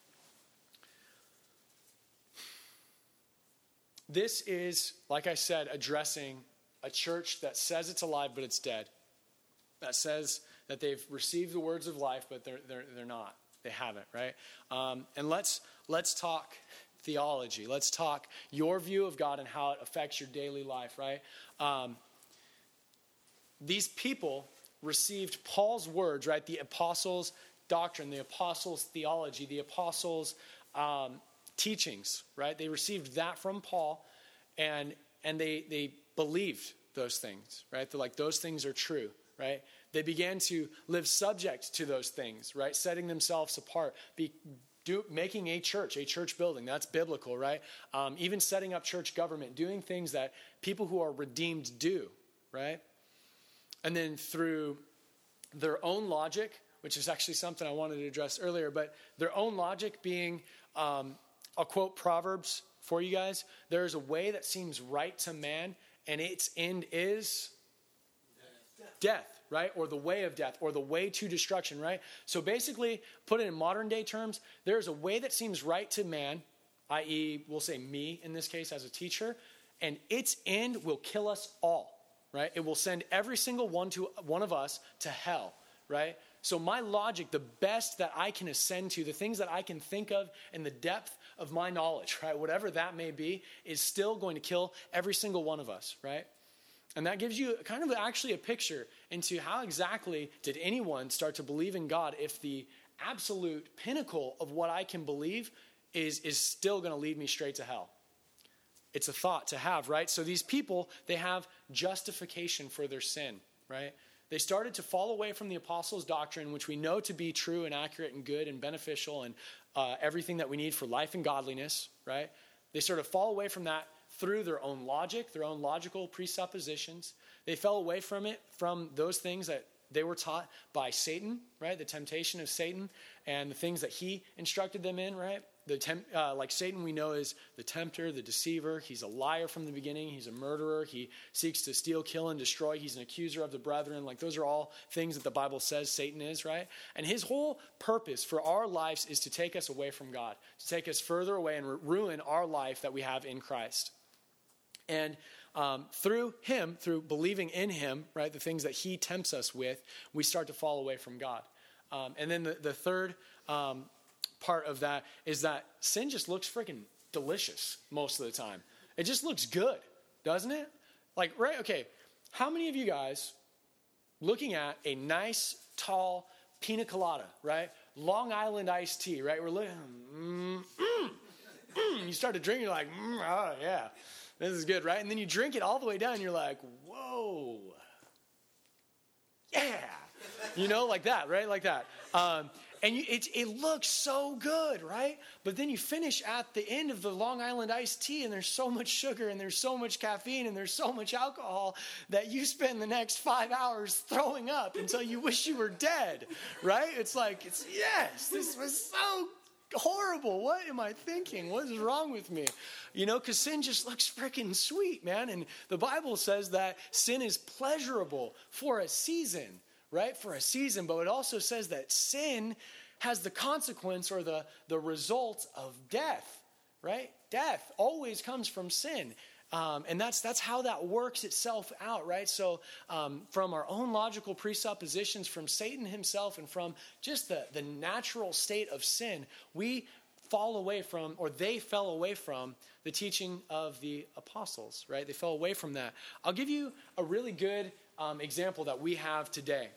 [SPEAKER 1] This is, like I said, addressing a church that says it's alive, but it's dead. That says that they've received the words of life, but they're they're they're not. They haven't, right? Um, and let's let's talk theology. Let's talk your view of God and how it affects your daily life, right? Um, these people received Paul's words, right? The apostles' doctrine, the apostles' theology, the apostles' um, teachings, right? They received that from Paul, and and they they believed those things, right? They're like, those things are true, right? They began to live subject to those things, right? Setting themselves apart, be, do, making a church, a church building. That's biblical, right? Um, even setting up church government, doing things that people who are redeemed do, right? And then through their own logic, which is actually something I wanted to address earlier, but their own logic being, um, I'll quote Proverbs for you guys. There is a way that seems right to man, and its end is death, right? Or the way of death, or the way to destruction, right? So basically, put it in modern day terms, there's a way that seems right to man, that is, we'll say me in this case as a teacher, and its end will kill us all, right? It will send every single one to one of us to hell, right? So my logic, the best that I can ascend to, the things that I can think of in the depth of my knowledge, right? Whatever that may be, is still going to kill every single one of us, right? And that gives you kind of actually a picture into how exactly did anyone start to believe in God if the absolute pinnacle of what I can believe is, is still going to lead me straight to hell. It's a thought to have, right? So these people, they have justification for their sin, right? They started to fall away from the apostles' doctrine, which we know to be true and accurate and good and beneficial and uh, everything that we need for life and godliness, right? They sort of fall away from that through their own logic, their own logical presuppositions. They fell away from it, from those things that they were taught by Satan, right? The temptation of Satan and the things that he instructed them in, right? The temp, uh, like Satan we know is the tempter, the deceiver. He's a liar from the beginning. He's a murderer. He seeks to steal, kill, and destroy. He's an accuser of the brethren. Like those are all things that the Bible says Satan is, right? And his whole purpose for our lives is to take us away from God, to take us further away and ruin our life that we have in Christ. And um, through him, through believing in him, right, the things that he tempts us with, we start to fall away from God. Um, and then the, the third um, part of that is that sin just looks freaking delicious most of the time. It just looks good, doesn't it? Like, right, okay, how many of you guys looking at a nice, tall pina colada, right? Long Island iced tea, right? We're looking, mm, mm, mm. You start to drink, you're like, mm, oh, yeah. This is good, right? And then you drink it all the way down, and you're like, whoa. Yeah. You know, like that, right? Like that. Um, and you, it, it looks so good, right? But then you finish at the end of the Long Island iced tea, and there's so much sugar, and there's so much caffeine, and there's so much alcohol that you spend the next five hours throwing up until you wish you were dead, right? It's like, it's yes, this was so horrible. What am I thinking? What is wrong with me? You know, because sin just looks freaking sweet, man. And the Bible says that sin is pleasurable for a season, right? For a season. But it also says that sin has the consequence or the, the result of death, right? Death always comes from sin. Um, and that's that's how that works itself out, right? So um, from our own logical presuppositions, from Satan himself, and from just the, the natural state of sin, we fall away from, or they fell away from, the teaching of the apostles, right? They fell away from that. I'll give you a really good um, example that we have today.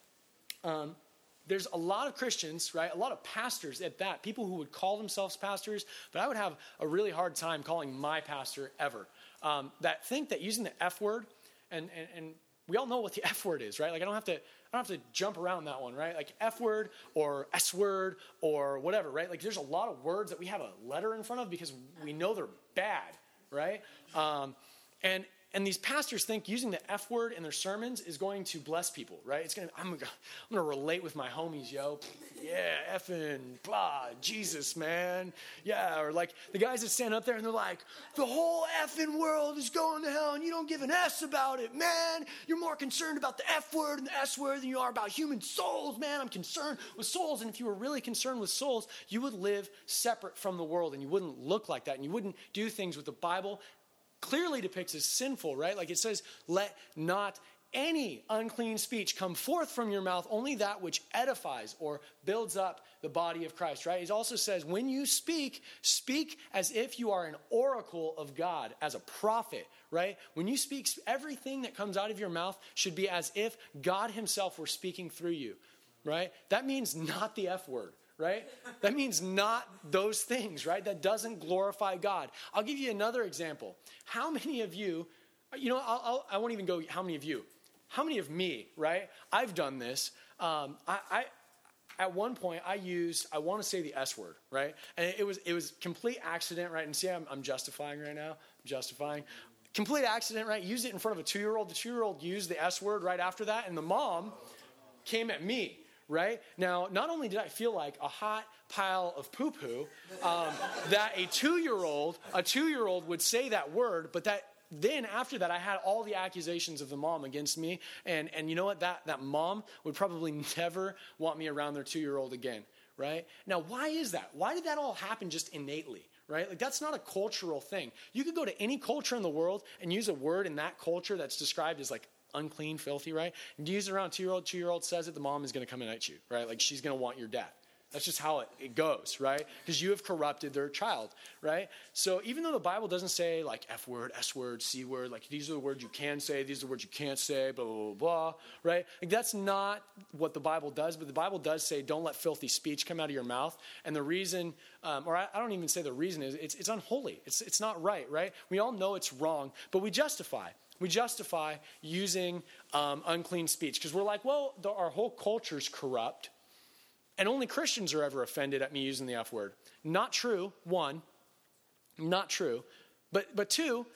[SPEAKER 1] Um, there's a lot of Christians, right? A lot of pastors at that, people who would call themselves pastors, but I would have a really hard time calling my pastor ever. Um, that think that using the F word, and, and and we all know what the F word is, right? Like I don't have to I don't have to jump around that one, right? Like F word or S word or whatever, right? Like there's a lot of words that we have a letter in front of because we know they're bad, right? Um, and and these pastors think using the F word in their sermons is going to bless people, right? It's gonna I'm gonna I'm gonna relate with my homies, yo. Yeah, effing blah, Jesus, man. Yeah, or like the guys that stand up there and they're like, the whole effing world is going to hell and you don't give an S about it, man. You're more concerned about the F word and the S word than you are about human souls, man. I'm concerned with souls. And if you were really concerned with souls, you would live separate from the world and you wouldn't look like that and you wouldn't do things with the Bible clearly depicts as sinful, right? Like it says, let not any unclean speech come forth from your mouth, only that which edifies or builds up the body of Christ, right? It also says, when you speak, speak as if you are an oracle of God, as a prophet, right? When you speak, everything that comes out of your mouth should be as if God himself were speaking through you, right? That means not the F word. Right? That means not those things, right? That doesn't glorify God. I'll give you another example. How many of you, you know, I'll, I'll, I won't even go how many of you. How many of me, right? I've done this. Um, I, I, at one point, I used, I want to say the S word, right? And it was it was complete accident, right? And see, I'm, I'm justifying right now. I'm justifying. Complete accident, right? Used it in front of a two-year-old. The two-year-old used the S word right after that, and the mom came at me. Right? Now, not only did I feel like a hot pile of poo-poo, um, that a two-year-old, a two-year-old would say that word, but that then after that, I had all the accusations of the mom against me. And, and you know what? That, that mom would probably never want me around their two-year-old again, right? Now, why is that? Why did that all happen just innately, right? Like, that's not a cultural thing. You could go to any culture in the world and use a word in that culture that's described as like unclean, filthy, right? And use it around a two-year-old, two-year-old says it, the mom is going to come and at you, right? Like, she's going to want your death. That's just how it, it goes, right? Because you have corrupted their child, right? So even though the Bible doesn't say like F word, S word, C word, like these are the words you can say, these are the words you can't say, blah, blah, blah, blah, right? Like that's not what the Bible does, but the Bible does say don't let filthy speech come out of your mouth. And the reason, um, or I, I don't even say the reason is it's, it's unholy. It's, it's not right, right? We all know it's wrong, but we justify. We justify using um, unclean speech because we're like, well, the, our whole culture's corrupt. And only Christians are ever offended at me using the F word. Not true, one. Not true. But but two,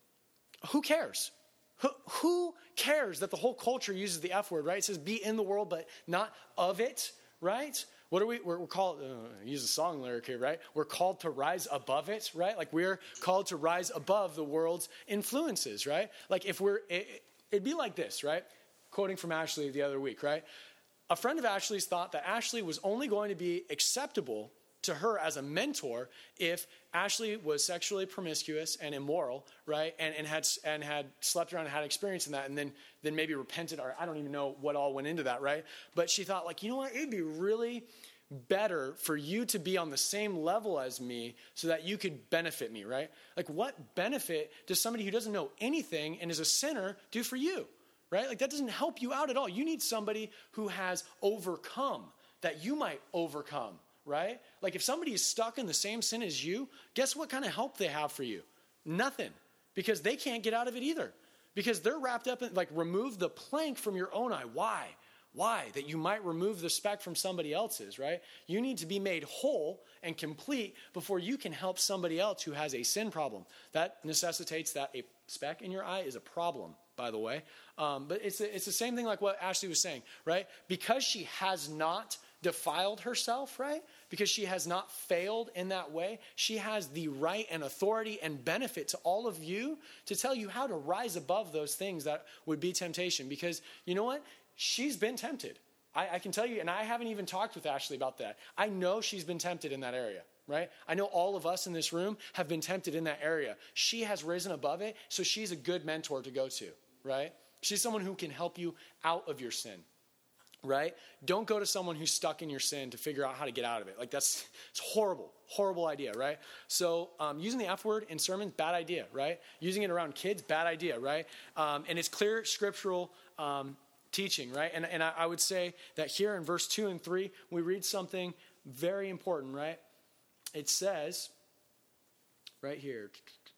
[SPEAKER 1] who cares? Who, who cares that the whole culture uses the F word, right? It says be in the world, but not of it, right? What are we, we're, we're called, uh, use a song lyric here, right? We're called to rise above it, right? Like we're called to rise above the world's influences, right? Like if we're, it, it'd be like this, right? Quoting from Ashley the other week, right? A friend of Ashley's thought that Ashley was only going to be acceptable to her as a mentor if Ashley was sexually promiscuous and immoral, right? And, and had and had slept around and had experience in that, and then then maybe repented, or I don't even know what all went into that, right? But she thought, like, you know what? It'd be really better for you to be on the same level as me so that you could benefit me, right? Like, what benefit does somebody who doesn't know anything and is a sinner do for you? Right? Like that doesn't help you out at all. You need somebody who has overcome that you might overcome, right? Like if somebody is stuck in the same sin as you, guess what kind of help they have for you? Nothing. Because they can't get out of it either. Because they're wrapped up in, like, remove the plank from your own eye. Why? Why? That you might remove the speck from somebody else's, right? You need to be made whole and complete before you can help somebody else who has a sin problem. That necessitates that a speck in your eye is a problem, by the way. Um, but it's, it's the same thing like what Ashley was saying, right? Because she has not defiled herself, right? Because she has not failed in that way, she has the right and authority and benefit to all of you to tell you how to rise above those things that would be temptation. Because you know what? She's been tempted. I, I can tell you, and I haven't even talked with Ashley about that. I know she's been tempted in that area, right? I know all of us in this room have been tempted in that area. She has risen above it, so she's a good mentor to go to, right? She's someone who can help you out of your sin, right? Don't go to someone who's stuck in your sin to figure out how to get out of it. Like that's, it's horrible, horrible idea, right? So um, using the F word in sermons, bad idea, right? Using it around kids, bad idea, right? Um, and it's clear scriptural um, teaching, right? And, and I, I would say that here in verse two and three, we read something very important, right? It says, right here,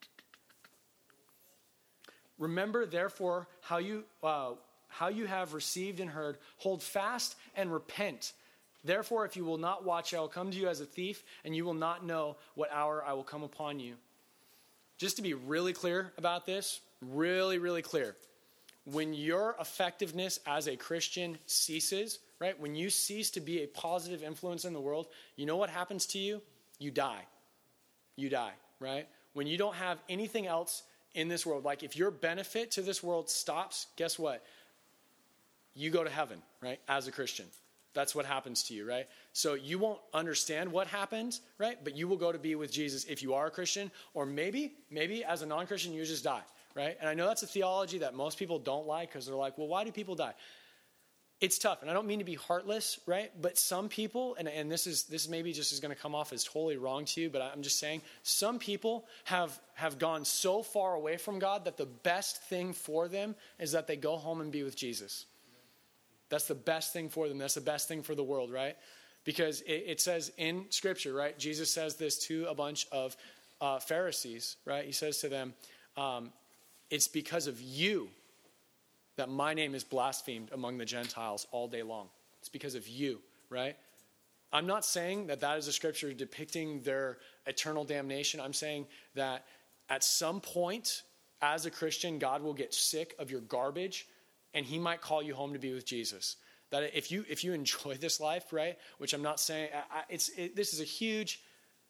[SPEAKER 1] remember, therefore, how you uh, how you have received and heard, hold fast and repent. Therefore, if you will not watch, I will come to you as a thief, and you will not know what hour I will come upon you. Just to be really clear about this, really, really clear. When your effectiveness as a Christian ceases, right? When you cease to be a positive influence in the world, you know what happens to you? You die. You die, right? When you don't have anything else in this world, like if your benefit to this world stops, guess what? You go to heaven, right? As a Christian. That's what happens to you, right? So you won't understand what happened, right? But you will go to be with Jesus if you are a Christian, or maybe, maybe as a non-Christian, you just die, right? And I know that's a theology that most people don't like because they're like, well, why do people die? It's tough, and I don't mean to be heartless, right? But some people, and, and this is this maybe just is going to come off as totally wrong to you, but I'm just saying, some people have have gone so far away from God that the best thing for them is that they go home and be with Jesus. That's the best thing for them. That's the best thing for the world, right? Because it, it says in Scripture, right? Jesus says this to a bunch of uh, Pharisees, right? He says to them, um, it's because of you that my name is blasphemed among the Gentiles all day long. It's because of you, right? I'm not saying that that is a scripture depicting their eternal damnation. I'm saying that at some point, as a Christian, God will get sick of your garbage, and he might call you home to be with Jesus. That if you if you enjoy this life, right, which I'm not saying, I, it's it, this is a huge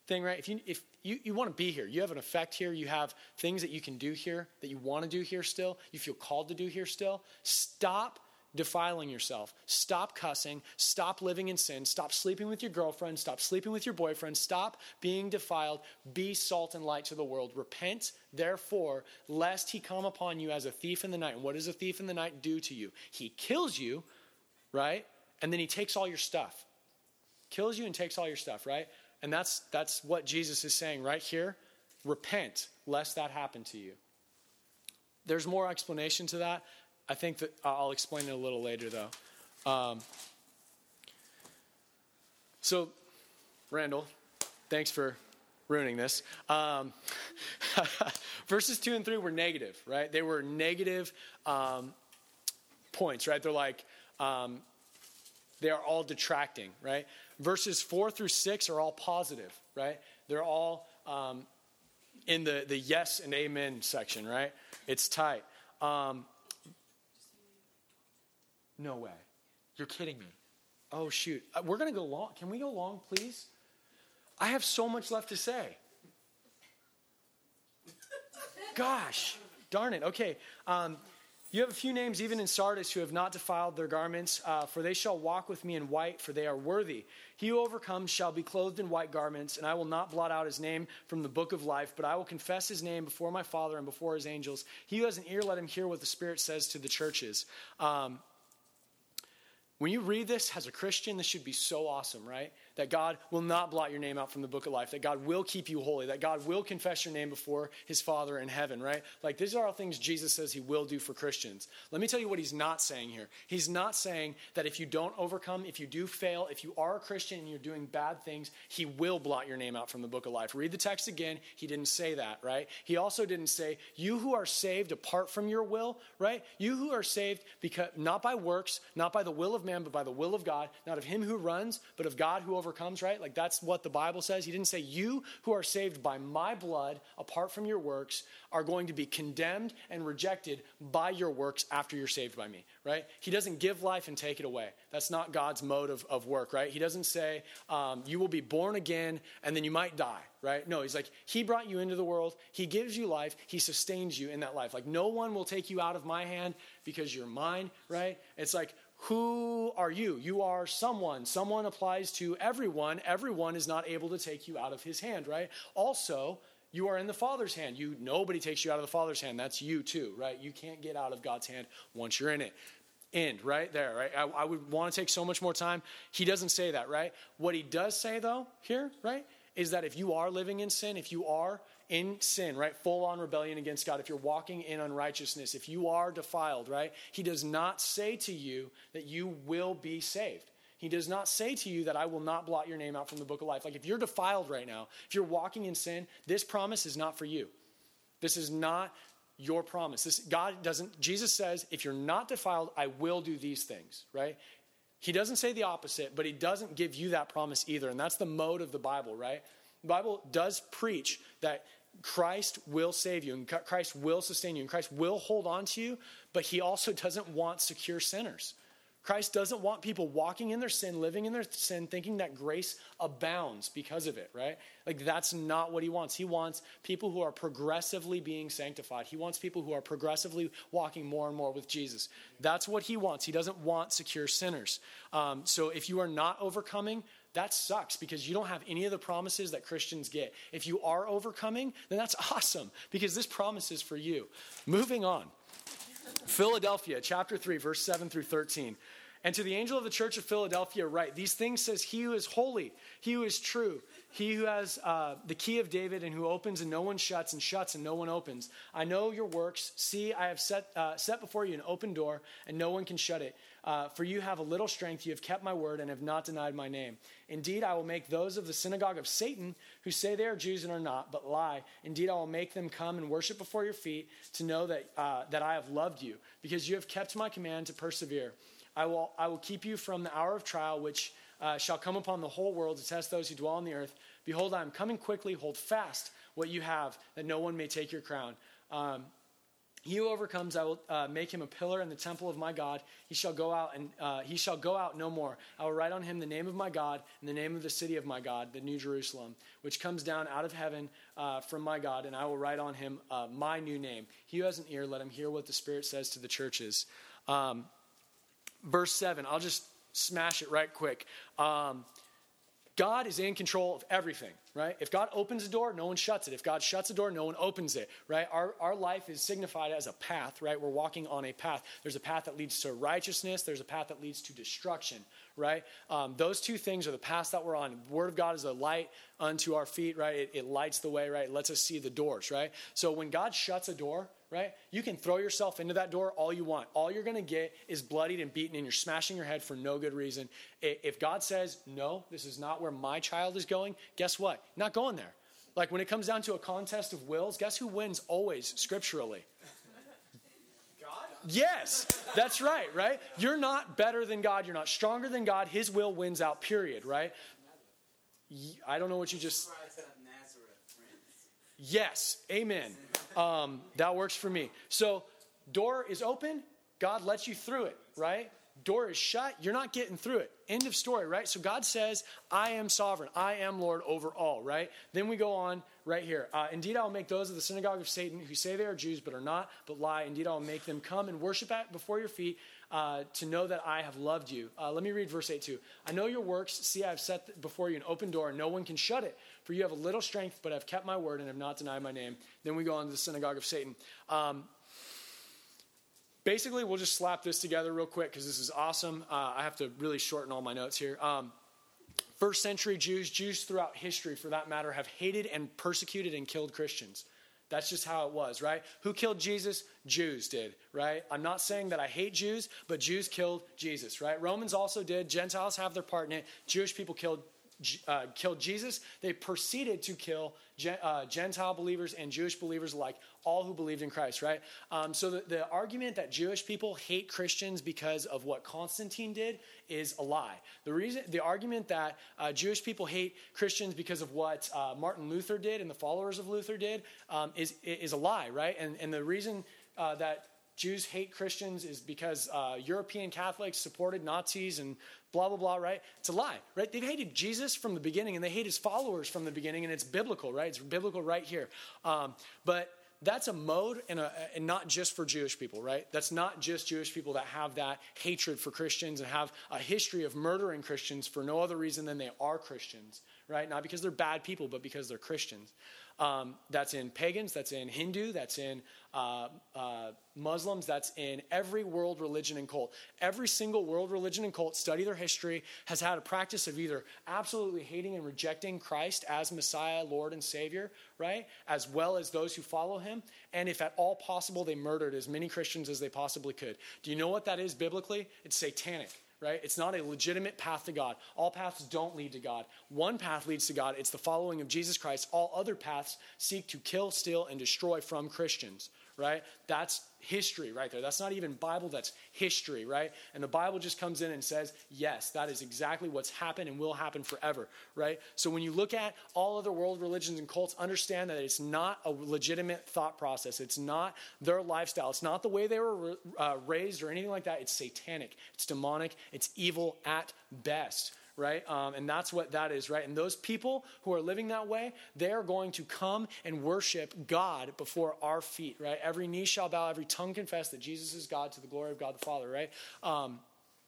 [SPEAKER 1] thing, right? If you if you, you want to be here, you have an effect here, you have things that you can do here, that you want to do here still, you feel called to do here still, stop defiling yourself. Stop cussing. Stop living in sin. Stop sleeping with your girlfriend. Stop sleeping with your boyfriend. Stop being defiled. Be salt and light to the world. Repent, therefore, lest he come upon you as a thief in the night. And what does a thief in the night do to you? He kills you, right? And then he takes all your stuff. Kills you and takes all your stuff, right? And that's that's what Jesus is saying right here. Repent, lest that happen to you. There's more explanation to that. I think that I'll explain it a little later, though. Um, so, Randall, thanks for ruining this. Um, verses two and three were negative, right? They were negative um, points, right? They're like, um, they are all detracting, right? Verses four through six are all positive, right? They're all um, in the, the yes and amen section, right? It's tight. Um, no way. You're kidding me. Oh, shoot. Uh, we're going to go long. Can we go long, please? I have so much left to say. Gosh, darn it. Okay. Um, you have a few names even in Sardis who have not defiled their garments, uh, for they shall walk with me in white, for they are worthy. He who overcomes shall be clothed in white garments, and I will not blot out his name from the book of life, but I will confess his name before my Father and before his angels. He who has an ear, let him hear what the Spirit says to the churches. Um, when you read this as a Christian, this should be so awesome, right? That God will not blot your name out from the book of life, that God will keep you holy, that God will confess your name before his Father in heaven, right? Like, these are all things Jesus says he will do for Christians. Let me tell you what he's not saying here. He's not saying that if you don't overcome, if you do fail, if you are a Christian and you're doing bad things, he will blot your name out from the book of life. Read the text again. He didn't say that, right? He also didn't say, you who are saved apart from your will, right? You who are saved because not by works, not by the will of man, but by the will of God, not of him who runs, but of God who overcomes. Overcomes, right? Like, that's what the Bible says. He didn't say you who are saved by my blood apart from your works are going to be condemned and rejected by your works after you're saved by me, right? He doesn't give life and take it away. That's not God's mode of, of work, right? He doesn't say um, you will be born again and then you might die, right? No, he's like, he brought you into the world. He gives you life. He sustains you in that life. Like, no one will take you out of my hand because you're mine, right? It's like, who are you? You are someone. Someone applies to everyone. Everyone is not able to take you out of his hand, right? Also, you are in the Father's hand. You nobody takes you out of the Father's hand. That's you too, right? You can't get out of God's hand once you're in it. End, right there, right? I, I would want to take so much more time. He doesn't say that, right? What he does say, though, here, right, is that if you are living in sin, if you are in sin, right, full-on rebellion against God, if you're walking in unrighteousness, if you are defiled, right, he does not say to you that you will be saved. He does not say to you that I will not blot your name out from the book of life. Like, if you're defiled right now, if you're walking in sin, this promise is not for you. This is not your promise. This, God doesn't, Jesus says, if you're not defiled, I will do these things, right? He doesn't say the opposite, but he doesn't give you that promise either. And that's the mode of the Bible, right? The Bible does preach that Christ will save you and Christ will sustain you and Christ will hold on to you, but he also doesn't want secure sinners. Christ doesn't want people walking in their sin, living in their sin, thinking that grace abounds because of it, right? Like, that's not what he wants. He wants people who are progressively being sanctified. He wants people who are progressively walking more and more with Jesus. That's what he wants. He doesn't want secure sinners. Um, so if you are not overcoming, that sucks because you don't have any of the promises that Christians get. If you are overcoming, then that's awesome because this promise is for you. Moving on. Philadelphia, chapter three, verse seven through thirteen. And to the angel of the church of Philadelphia write, these things says he who is holy, he who is true, he who has uh, the key of David and who opens and no one shuts and shuts and no one opens. I know your works. See, I have set, uh, set before you an open door and no one can shut it. Uh, for you have a little strength, you have kept my word and have not denied my name. Indeed, I will make those of the synagogue of Satan who say they are Jews and are not, but lie. Indeed, I will make them come and worship before your feet to know that uh, that I have loved you, because you have kept my command to persevere. I will I will keep you from the hour of trial, which uh, shall come upon the whole world to test those who dwell on the earth. Behold, I am coming quickly. Hold fast what you have, that no one may take your crown. Um, He who overcomes, I will uh, make him a pillar in the temple of my God. He shall go out and uh, he shall go out no more. I will write on him the name of my God and the name of the city of my God, the New Jerusalem, which comes down out of heaven uh, from my God, and I will write on him uh, my new name. He who has an ear, let him hear what the Spirit says to the churches. Um, verse seven, I'll just smash it right quick. Um, God is in control of everything, right? If God opens a door, no one shuts it. If God shuts a door, no one opens it, right? Our our life is signified as a path, right? We're walking on a path. There's a path that leads to righteousness. There's a path that leads to destruction, right? Um, those two things are the paths that we're on. The Word of God is a light unto our feet, right? It, it lights the way, right? It lets us see the doors, right? So when God shuts a door, right, you can throw yourself into that door all you want. All you're going to get is bloodied and beaten, and you're smashing your head for no good reason. If God says, no, this is not where my child is going, guess what? Not going there. Like when it comes down to a contest of wills, guess who wins always scripturally? God? Yes, that's right, right? You're not better than God. You're not stronger than God. His will wins out, period, right? I don't know what you just... Yes, amen. Um, that works for me. So door is open, God lets you through it, right? Door is shut, you're not getting through it. End of story, right? So God says, I am sovereign. I am Lord over all, right? Then we go on right here. Uh, Indeed, I will make those of the synagogue of Satan who say they are Jews but are not, but lie. Indeed, I will make them come and worship at before your feet uh, to know that I have loved you. Uh, let me read verse eight too. I know your works. See, I have set before you an open door, and no one can shut it. For you have a little strength, but have kept my word and have not denied my name. Then we go on to the synagogue of Satan. Um, basically, we'll just slap this together real quick because this is awesome. Uh, I have to really shorten all my notes here. Um, first century Jews, Jews throughout history, for that matter, have hated and persecuted and killed Christians. That's just how it was, right? Who killed Jesus? Jews did, right? I'm not saying that I hate Jews, but Jews killed Jesus, right? Romans also did. Gentiles have their part in it. Jewish people killed Uh, killed Jesus. They proceeded to kill gen, uh, Gentile believers and Jewish believers alike, all who believed in Christ, right? Um, so the, the argument that Jewish people hate Christians because of what Constantine did is a lie. The reason, the argument that uh, Jewish people hate Christians because of what uh, Martin Luther did and the followers of Luther did um, is is a lie, right? And and the reason uh, that Jews hate Christians is because uh, European Catholics supported Nazis and blah, blah, blah, right? It's a lie, right? They've hated Jesus from the beginning, and they hate his followers from the beginning, and it's biblical, right? It's biblical right here. Um, but that's a mode and, a, and not just for Jewish people, right? That's not just Jewish people that have that hatred for Christians and have a history of murdering Christians for no other reason than they are Christians, right? Not because they're bad people, but because they're Christians. Um, that's in pagans, that's in Hindu, that's in uh, uh, Muslims, that's in every world religion and cult. Every single world religion and cult, study their history, has had a practice of either absolutely hating and rejecting Christ as Messiah, Lord, and Savior, right? As well as those who follow him. And if at all possible, they murdered as many Christians as they possibly could. Do you know what that is biblically? It's satanic. Right? It's not a legitimate path to God. All paths don't lead to God. One path leads to God. It's the following of Jesus Christ. All other paths seek to kill, steal, and destroy from Christians. Right? That's history right there. That's not even Bible. That's history, right? And the Bible just comes in and says, yes, that is exactly what's happened and will happen forever, right? So when you look at all other world religions and cults, understand that it's not a legitimate thought process. It's not their lifestyle. It's not the way they were uh, raised or anything like that. It's satanic. It's demonic. It's evil at best. Right? Um, and that's what that is, right? And those people who are living that way, they are going to come and worship God before our feet, right? Every knee shall bow, every tongue confess that Jesus is God to the glory of God the Father, right? Um,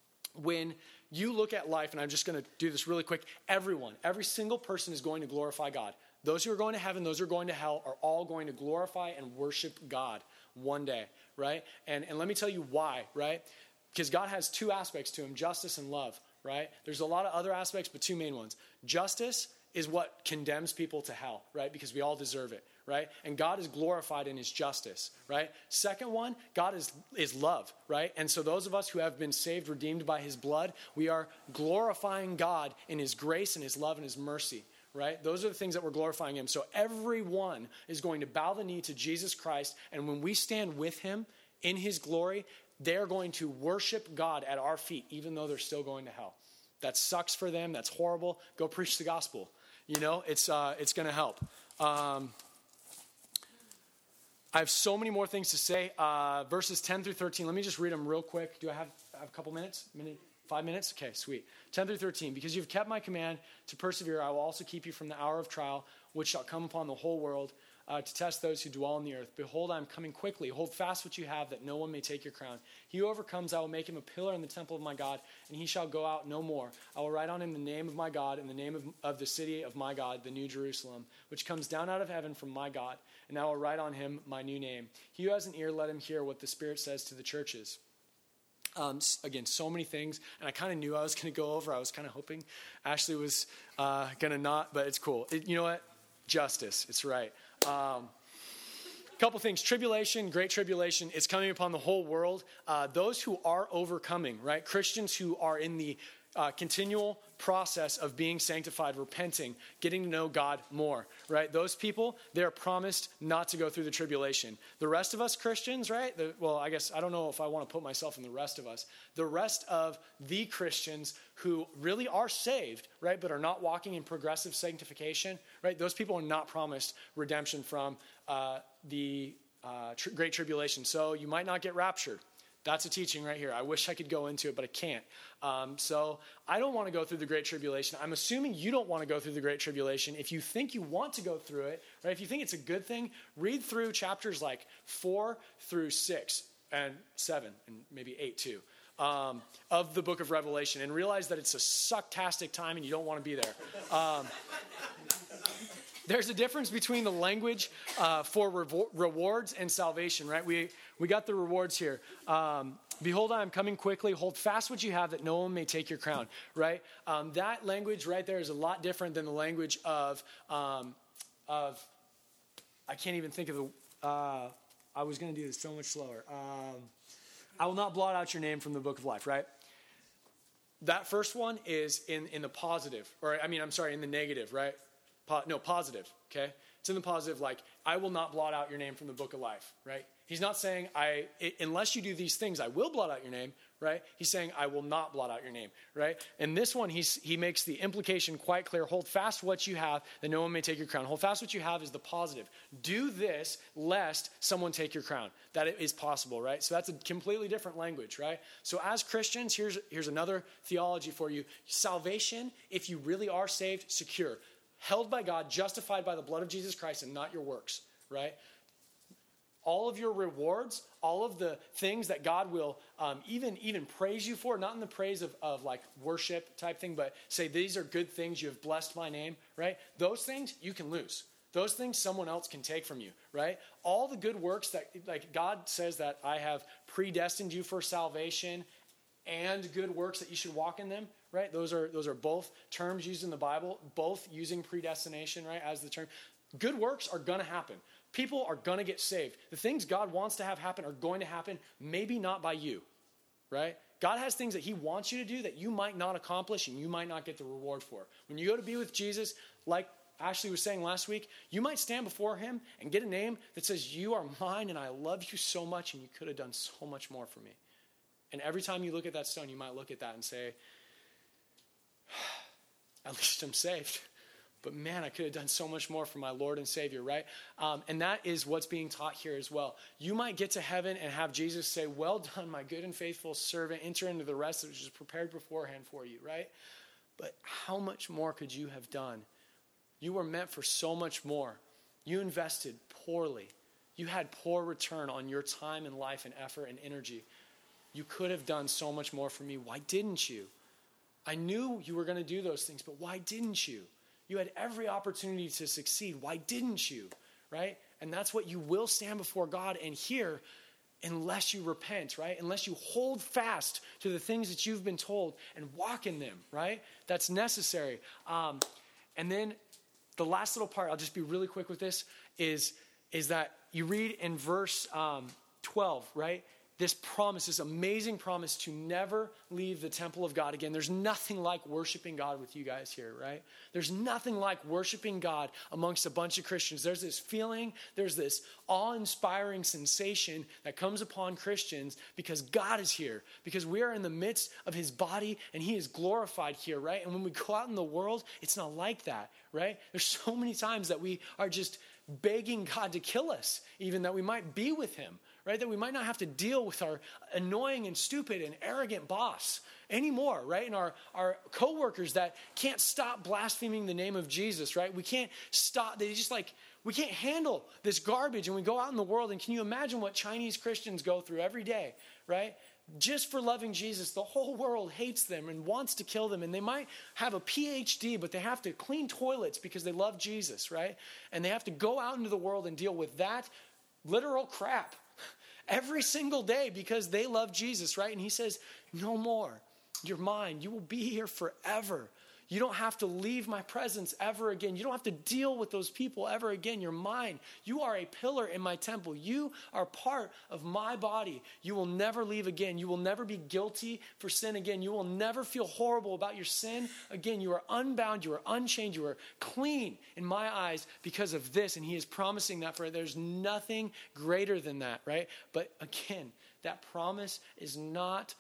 [SPEAKER 1] when you look at life, and I'm just going to do this really quick, everyone, every single person is going to glorify God. Those who are going to heaven, those who are going to hell are all going to glorify and worship God one day, right? And, and let me tell you why, right? Because God has two aspects to him, justice and love. Right? There's a lot of other aspects, but two main ones. Justice is what condemns people to hell, right? Because we all deserve it, right? And God is glorified in his justice, right? Second one, God is, is love, right? And so those of us who have been saved, redeemed by his blood, we are glorifying God in his grace and his love and his mercy, right? Those are the things that we're glorifying him. So everyone is going to bow the knee to Jesus Christ, and when we stand with him in his glory, they're going to worship God at our feet, even though they're still going to hell. That sucks for them. That's horrible. Go preach the gospel. You know, it's uh, it's going to help. Um, I have so many more things to say. Uh, verses ten through thirteen. Let me just read them real quick. Do I have, I have a couple minutes? Minute, five minutes? Okay, sweet. ten through thirteen. Because you've kept my command to persevere, I will also keep you from the hour of trial, which shall come upon the whole world, uh, to test those who dwell on the earth. Behold, I am coming quickly. Hold fast what you have, that no one may take your crown. He who overcomes, I will make him a pillar in the temple of my God, and he shall go out no more. I will write on him the name of my God, and the name of, of the city of my God, the New Jerusalem, which comes down out of heaven from my God. And I will write on him my new name. He who has an ear, let him hear what the Spirit says to the churches. Um, again, so many things, and I kind of knew I was going to go over. I was kind of hoping Ashley was uh, going to not, but it's cool. It, you know what? Justice. It's right. Um, couple things. Tribulation, great tribulation, is coming upon the whole world. Uh, those who are overcoming, right? Christians who are in the uh, continual process of being sanctified, repenting, getting to know God more, right? Those people, they're promised not to go through the tribulation. The rest of us Christians, right? The, well, I guess I don't know if I want to put myself in the rest of us. The rest of the Christians who really are saved, right, but are not walking in progressive sanctification, right? Those people are not promised redemption from uh, the uh, tr- great tribulation. So you might not get raptured. That's a teaching right here. I wish I could go into it, but I can't. Um, so I don't want to go through the Great Tribulation. I'm assuming you don't want to go through the Great Tribulation. If you think you want to go through it, right? If you think it's a good thing, read through chapters like four through six and seven and maybe eight too um, of the book of Revelation, and realize that it's a sucktastic time and you don't want to be there. Um, There's a difference between the language uh, for revo- rewards and salvation, right? We we got the rewards here. Um, Behold, I am coming quickly. Hold fast what you have, that no one may take your crown, right? Um, that language right there is a lot different than the language of, um, of I can't even think of the, uh, I was going to do this so much slower. Um, I will not blot out your name from the book of life, right? That first one is in, in the positive, or I mean, I'm sorry, in the negative, right? Po- no, positive, okay? It's in the positive, like, I will not blot out your name from the book of life, right? He's not saying, I, it, unless you do these things, I will blot out your name, right? He's saying, I will not blot out your name, right? And this one, he's, he makes the implication quite clear. Hold fast what you have, that no one may take your crown. Hold fast what you have is the positive. Do this, lest someone take your crown. That it is possible, right? So that's a completely different language, right? So as Christians, here's, here's another theology for you. Salvation, if you really are saved, secure. Held by God, justified by the blood of Jesus Christ and not your works, right? All of your rewards, all of the things that God will um, even, even praise you for, not in the praise of, of like worship type thing, but say these are good things, you have blessed my name, right? Those things you can lose. Those things someone else can take from you, right? All the good works that, like God says that I have predestined you for salvation and good works that you should walk in them, right? Those are those are both terms used in the Bible, both using predestination, right, as the term. Good works are going to happen. People are going to get saved. The things God wants to have happen are going to happen, maybe not by you, right? God has things that he wants you to do that you might not accomplish and you might not get the reward for. When you go to be with Jesus, like Ashley was saying last week, you might stand before him and get a name that says, you are mine and I love you so much and you could have done so much more for me. And every time you look at that stone, you might look at that and say, at least I'm saved. But man, I could have done so much more for my Lord and Savior, right? Um, and that is what's being taught here as well. You might get to heaven and have Jesus say, well done, my good and faithful servant. Enter into the rest which is prepared beforehand for you, right? But how much more could you have done? You were meant for so much more. You invested poorly. You had poor return on your time and life and effort and energy. You could have done so much more for me. Why didn't you? I knew you were going to do those things, but why didn't you? You had every opportunity to succeed. Why didn't you? Right? And that's what you will stand before God and hear unless you repent, right? Unless you hold fast to the things that you've been told and walk in them, right? That's necessary. Um, and then the last little part, I'll just be really quick with this, is, is that you read in verse um, twelve, right? This promise, this amazing promise to never leave the temple of God again. There's nothing like worshiping God with you guys here, right? There's nothing like worshiping God amongst a bunch of Christians. There's this feeling, there's this awe-inspiring sensation that comes upon Christians because God is here, because we are in the midst of his body and he is glorified here, right? And when we go out in the world, it's not like that, right? There's so many times that we are just begging God to kill us, even that we might be with him, right? That we might not have to deal with our annoying and stupid and arrogant boss anymore, right? And our, our coworkers that can't stop blaspheming the name of Jesus, right? We can't stop, they just like, we can't handle this garbage, and we go out in the world, and can you imagine what Chinese Christians go through every day, right? Just for loving Jesus, the whole world hates them and wants to kill them, and they might have a P H D, but they have to clean toilets because they love Jesus, right? And they have to go out into the world and deal with that literal crap every single day because they love Jesus, right? And he says, no more. You're mine. You will be here forever. You don't have to leave my presence ever again. You don't have to deal with those people ever again. You're mine. You are a pillar in my temple. You are part of my body. You will never leave again. You will never be guilty for sin again. You will never feel horrible about your sin again. You are unbound. You are unchained. You are clean in my eyes because of this. And he is promising that for there's nothing greater than that, right? But again, that promise is not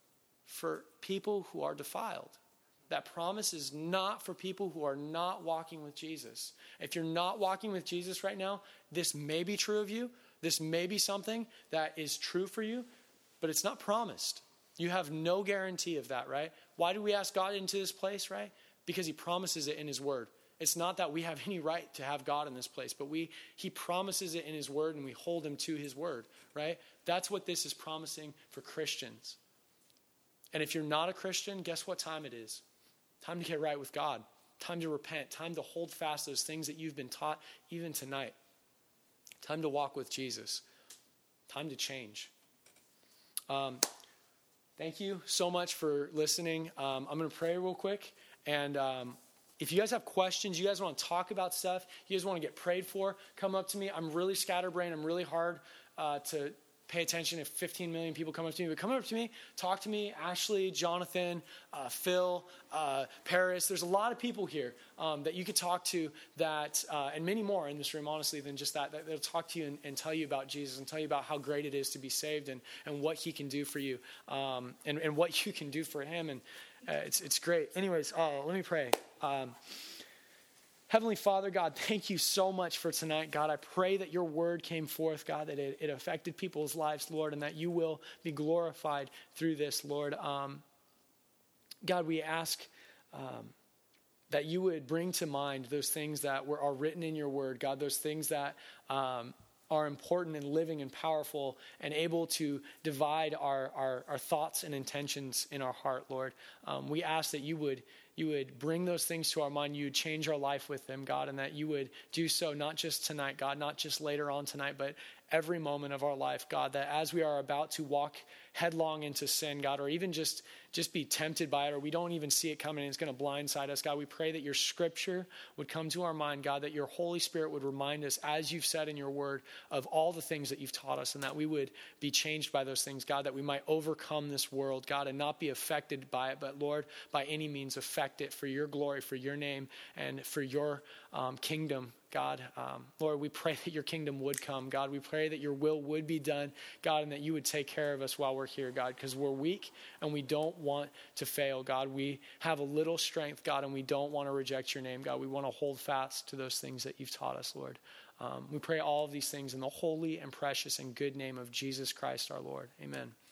[SPEAKER 1] for people who are defiled. That promise is not for people who are not walking with Jesus. If you're not walking with Jesus right now, this may be true of you. This may be something that is true for you, but it's not promised. You have no guarantee of that, right? Why do we ask God into this place, right? Because he promises it in his word. It's not that we have any right to have God in this place, but we he promises it in his word, and we hold him to his word, right? That's what this is promising for Christians. And if you're not a Christian, guess what time it is? Time to get right with God. Time to repent. Time to hold fast those things that you've been taught even tonight. Time to walk with Jesus. Time to change. Um, thank you so much for listening. Um, I'm going to pray real quick. And um, if you guys have questions, you guys want to talk about stuff, you guys want to get prayed for, come up to me. I'm really scatterbrained. I'm really hard uh, to pay attention if fifteen million people come up to me. But come up to me, talk to me, Ashley, Jonathan, uh, Phil, uh, Paris. There's a lot of people here um, that you could talk to that, uh, and many more in this room, honestly, than just that, that they'll talk to you and, and tell you about Jesus and tell you about how great it is to be saved and, and what he can do for you um, and, and what you can do for him. And uh, it's, it's great. Anyways, uh, let me pray. Um, Heavenly Father, God, thank you so much for tonight. God, I pray that your word came forth, God, that it, it affected people's lives, Lord, and that you will be glorified through this, Lord. Um, God, we ask um, that you would bring to mind those things that were, are written in your word, God, those things that um, are important and living and powerful and able to divide our, our, our thoughts and intentions in our heart, Lord. Um, we ask that you would You would bring those things to our mind. You would change our life with them, God, and that you would do so not just tonight, God, not just later on tonight, but every moment of our life, God, that as we are about to walk headlong into sin, God, or even just, just be tempted by it, or we don't even see it coming and it's going to blindside us, God, we pray that your scripture would come to our mind, God, that your Holy Spirit would remind us, as you've said in your word, of all the things that you've taught us, and that we would be changed by those things, God, that we might overcome this world, God, and not be affected by it, but Lord, by any means affect it for your glory, for your name, and for your um, kingdom, God. Um, Lord, we pray that your kingdom would come, God. We pray that your will would be done, God, and that you would take care of us while we're here, God, because we're weak and we don't want to fail, God. We have a little strength, God, and we don't want to reject your name, God. We want to hold fast to those things that you've taught us, Lord. Um, we pray all of these things in the holy and precious and good name of Jesus Christ, our Lord. Amen.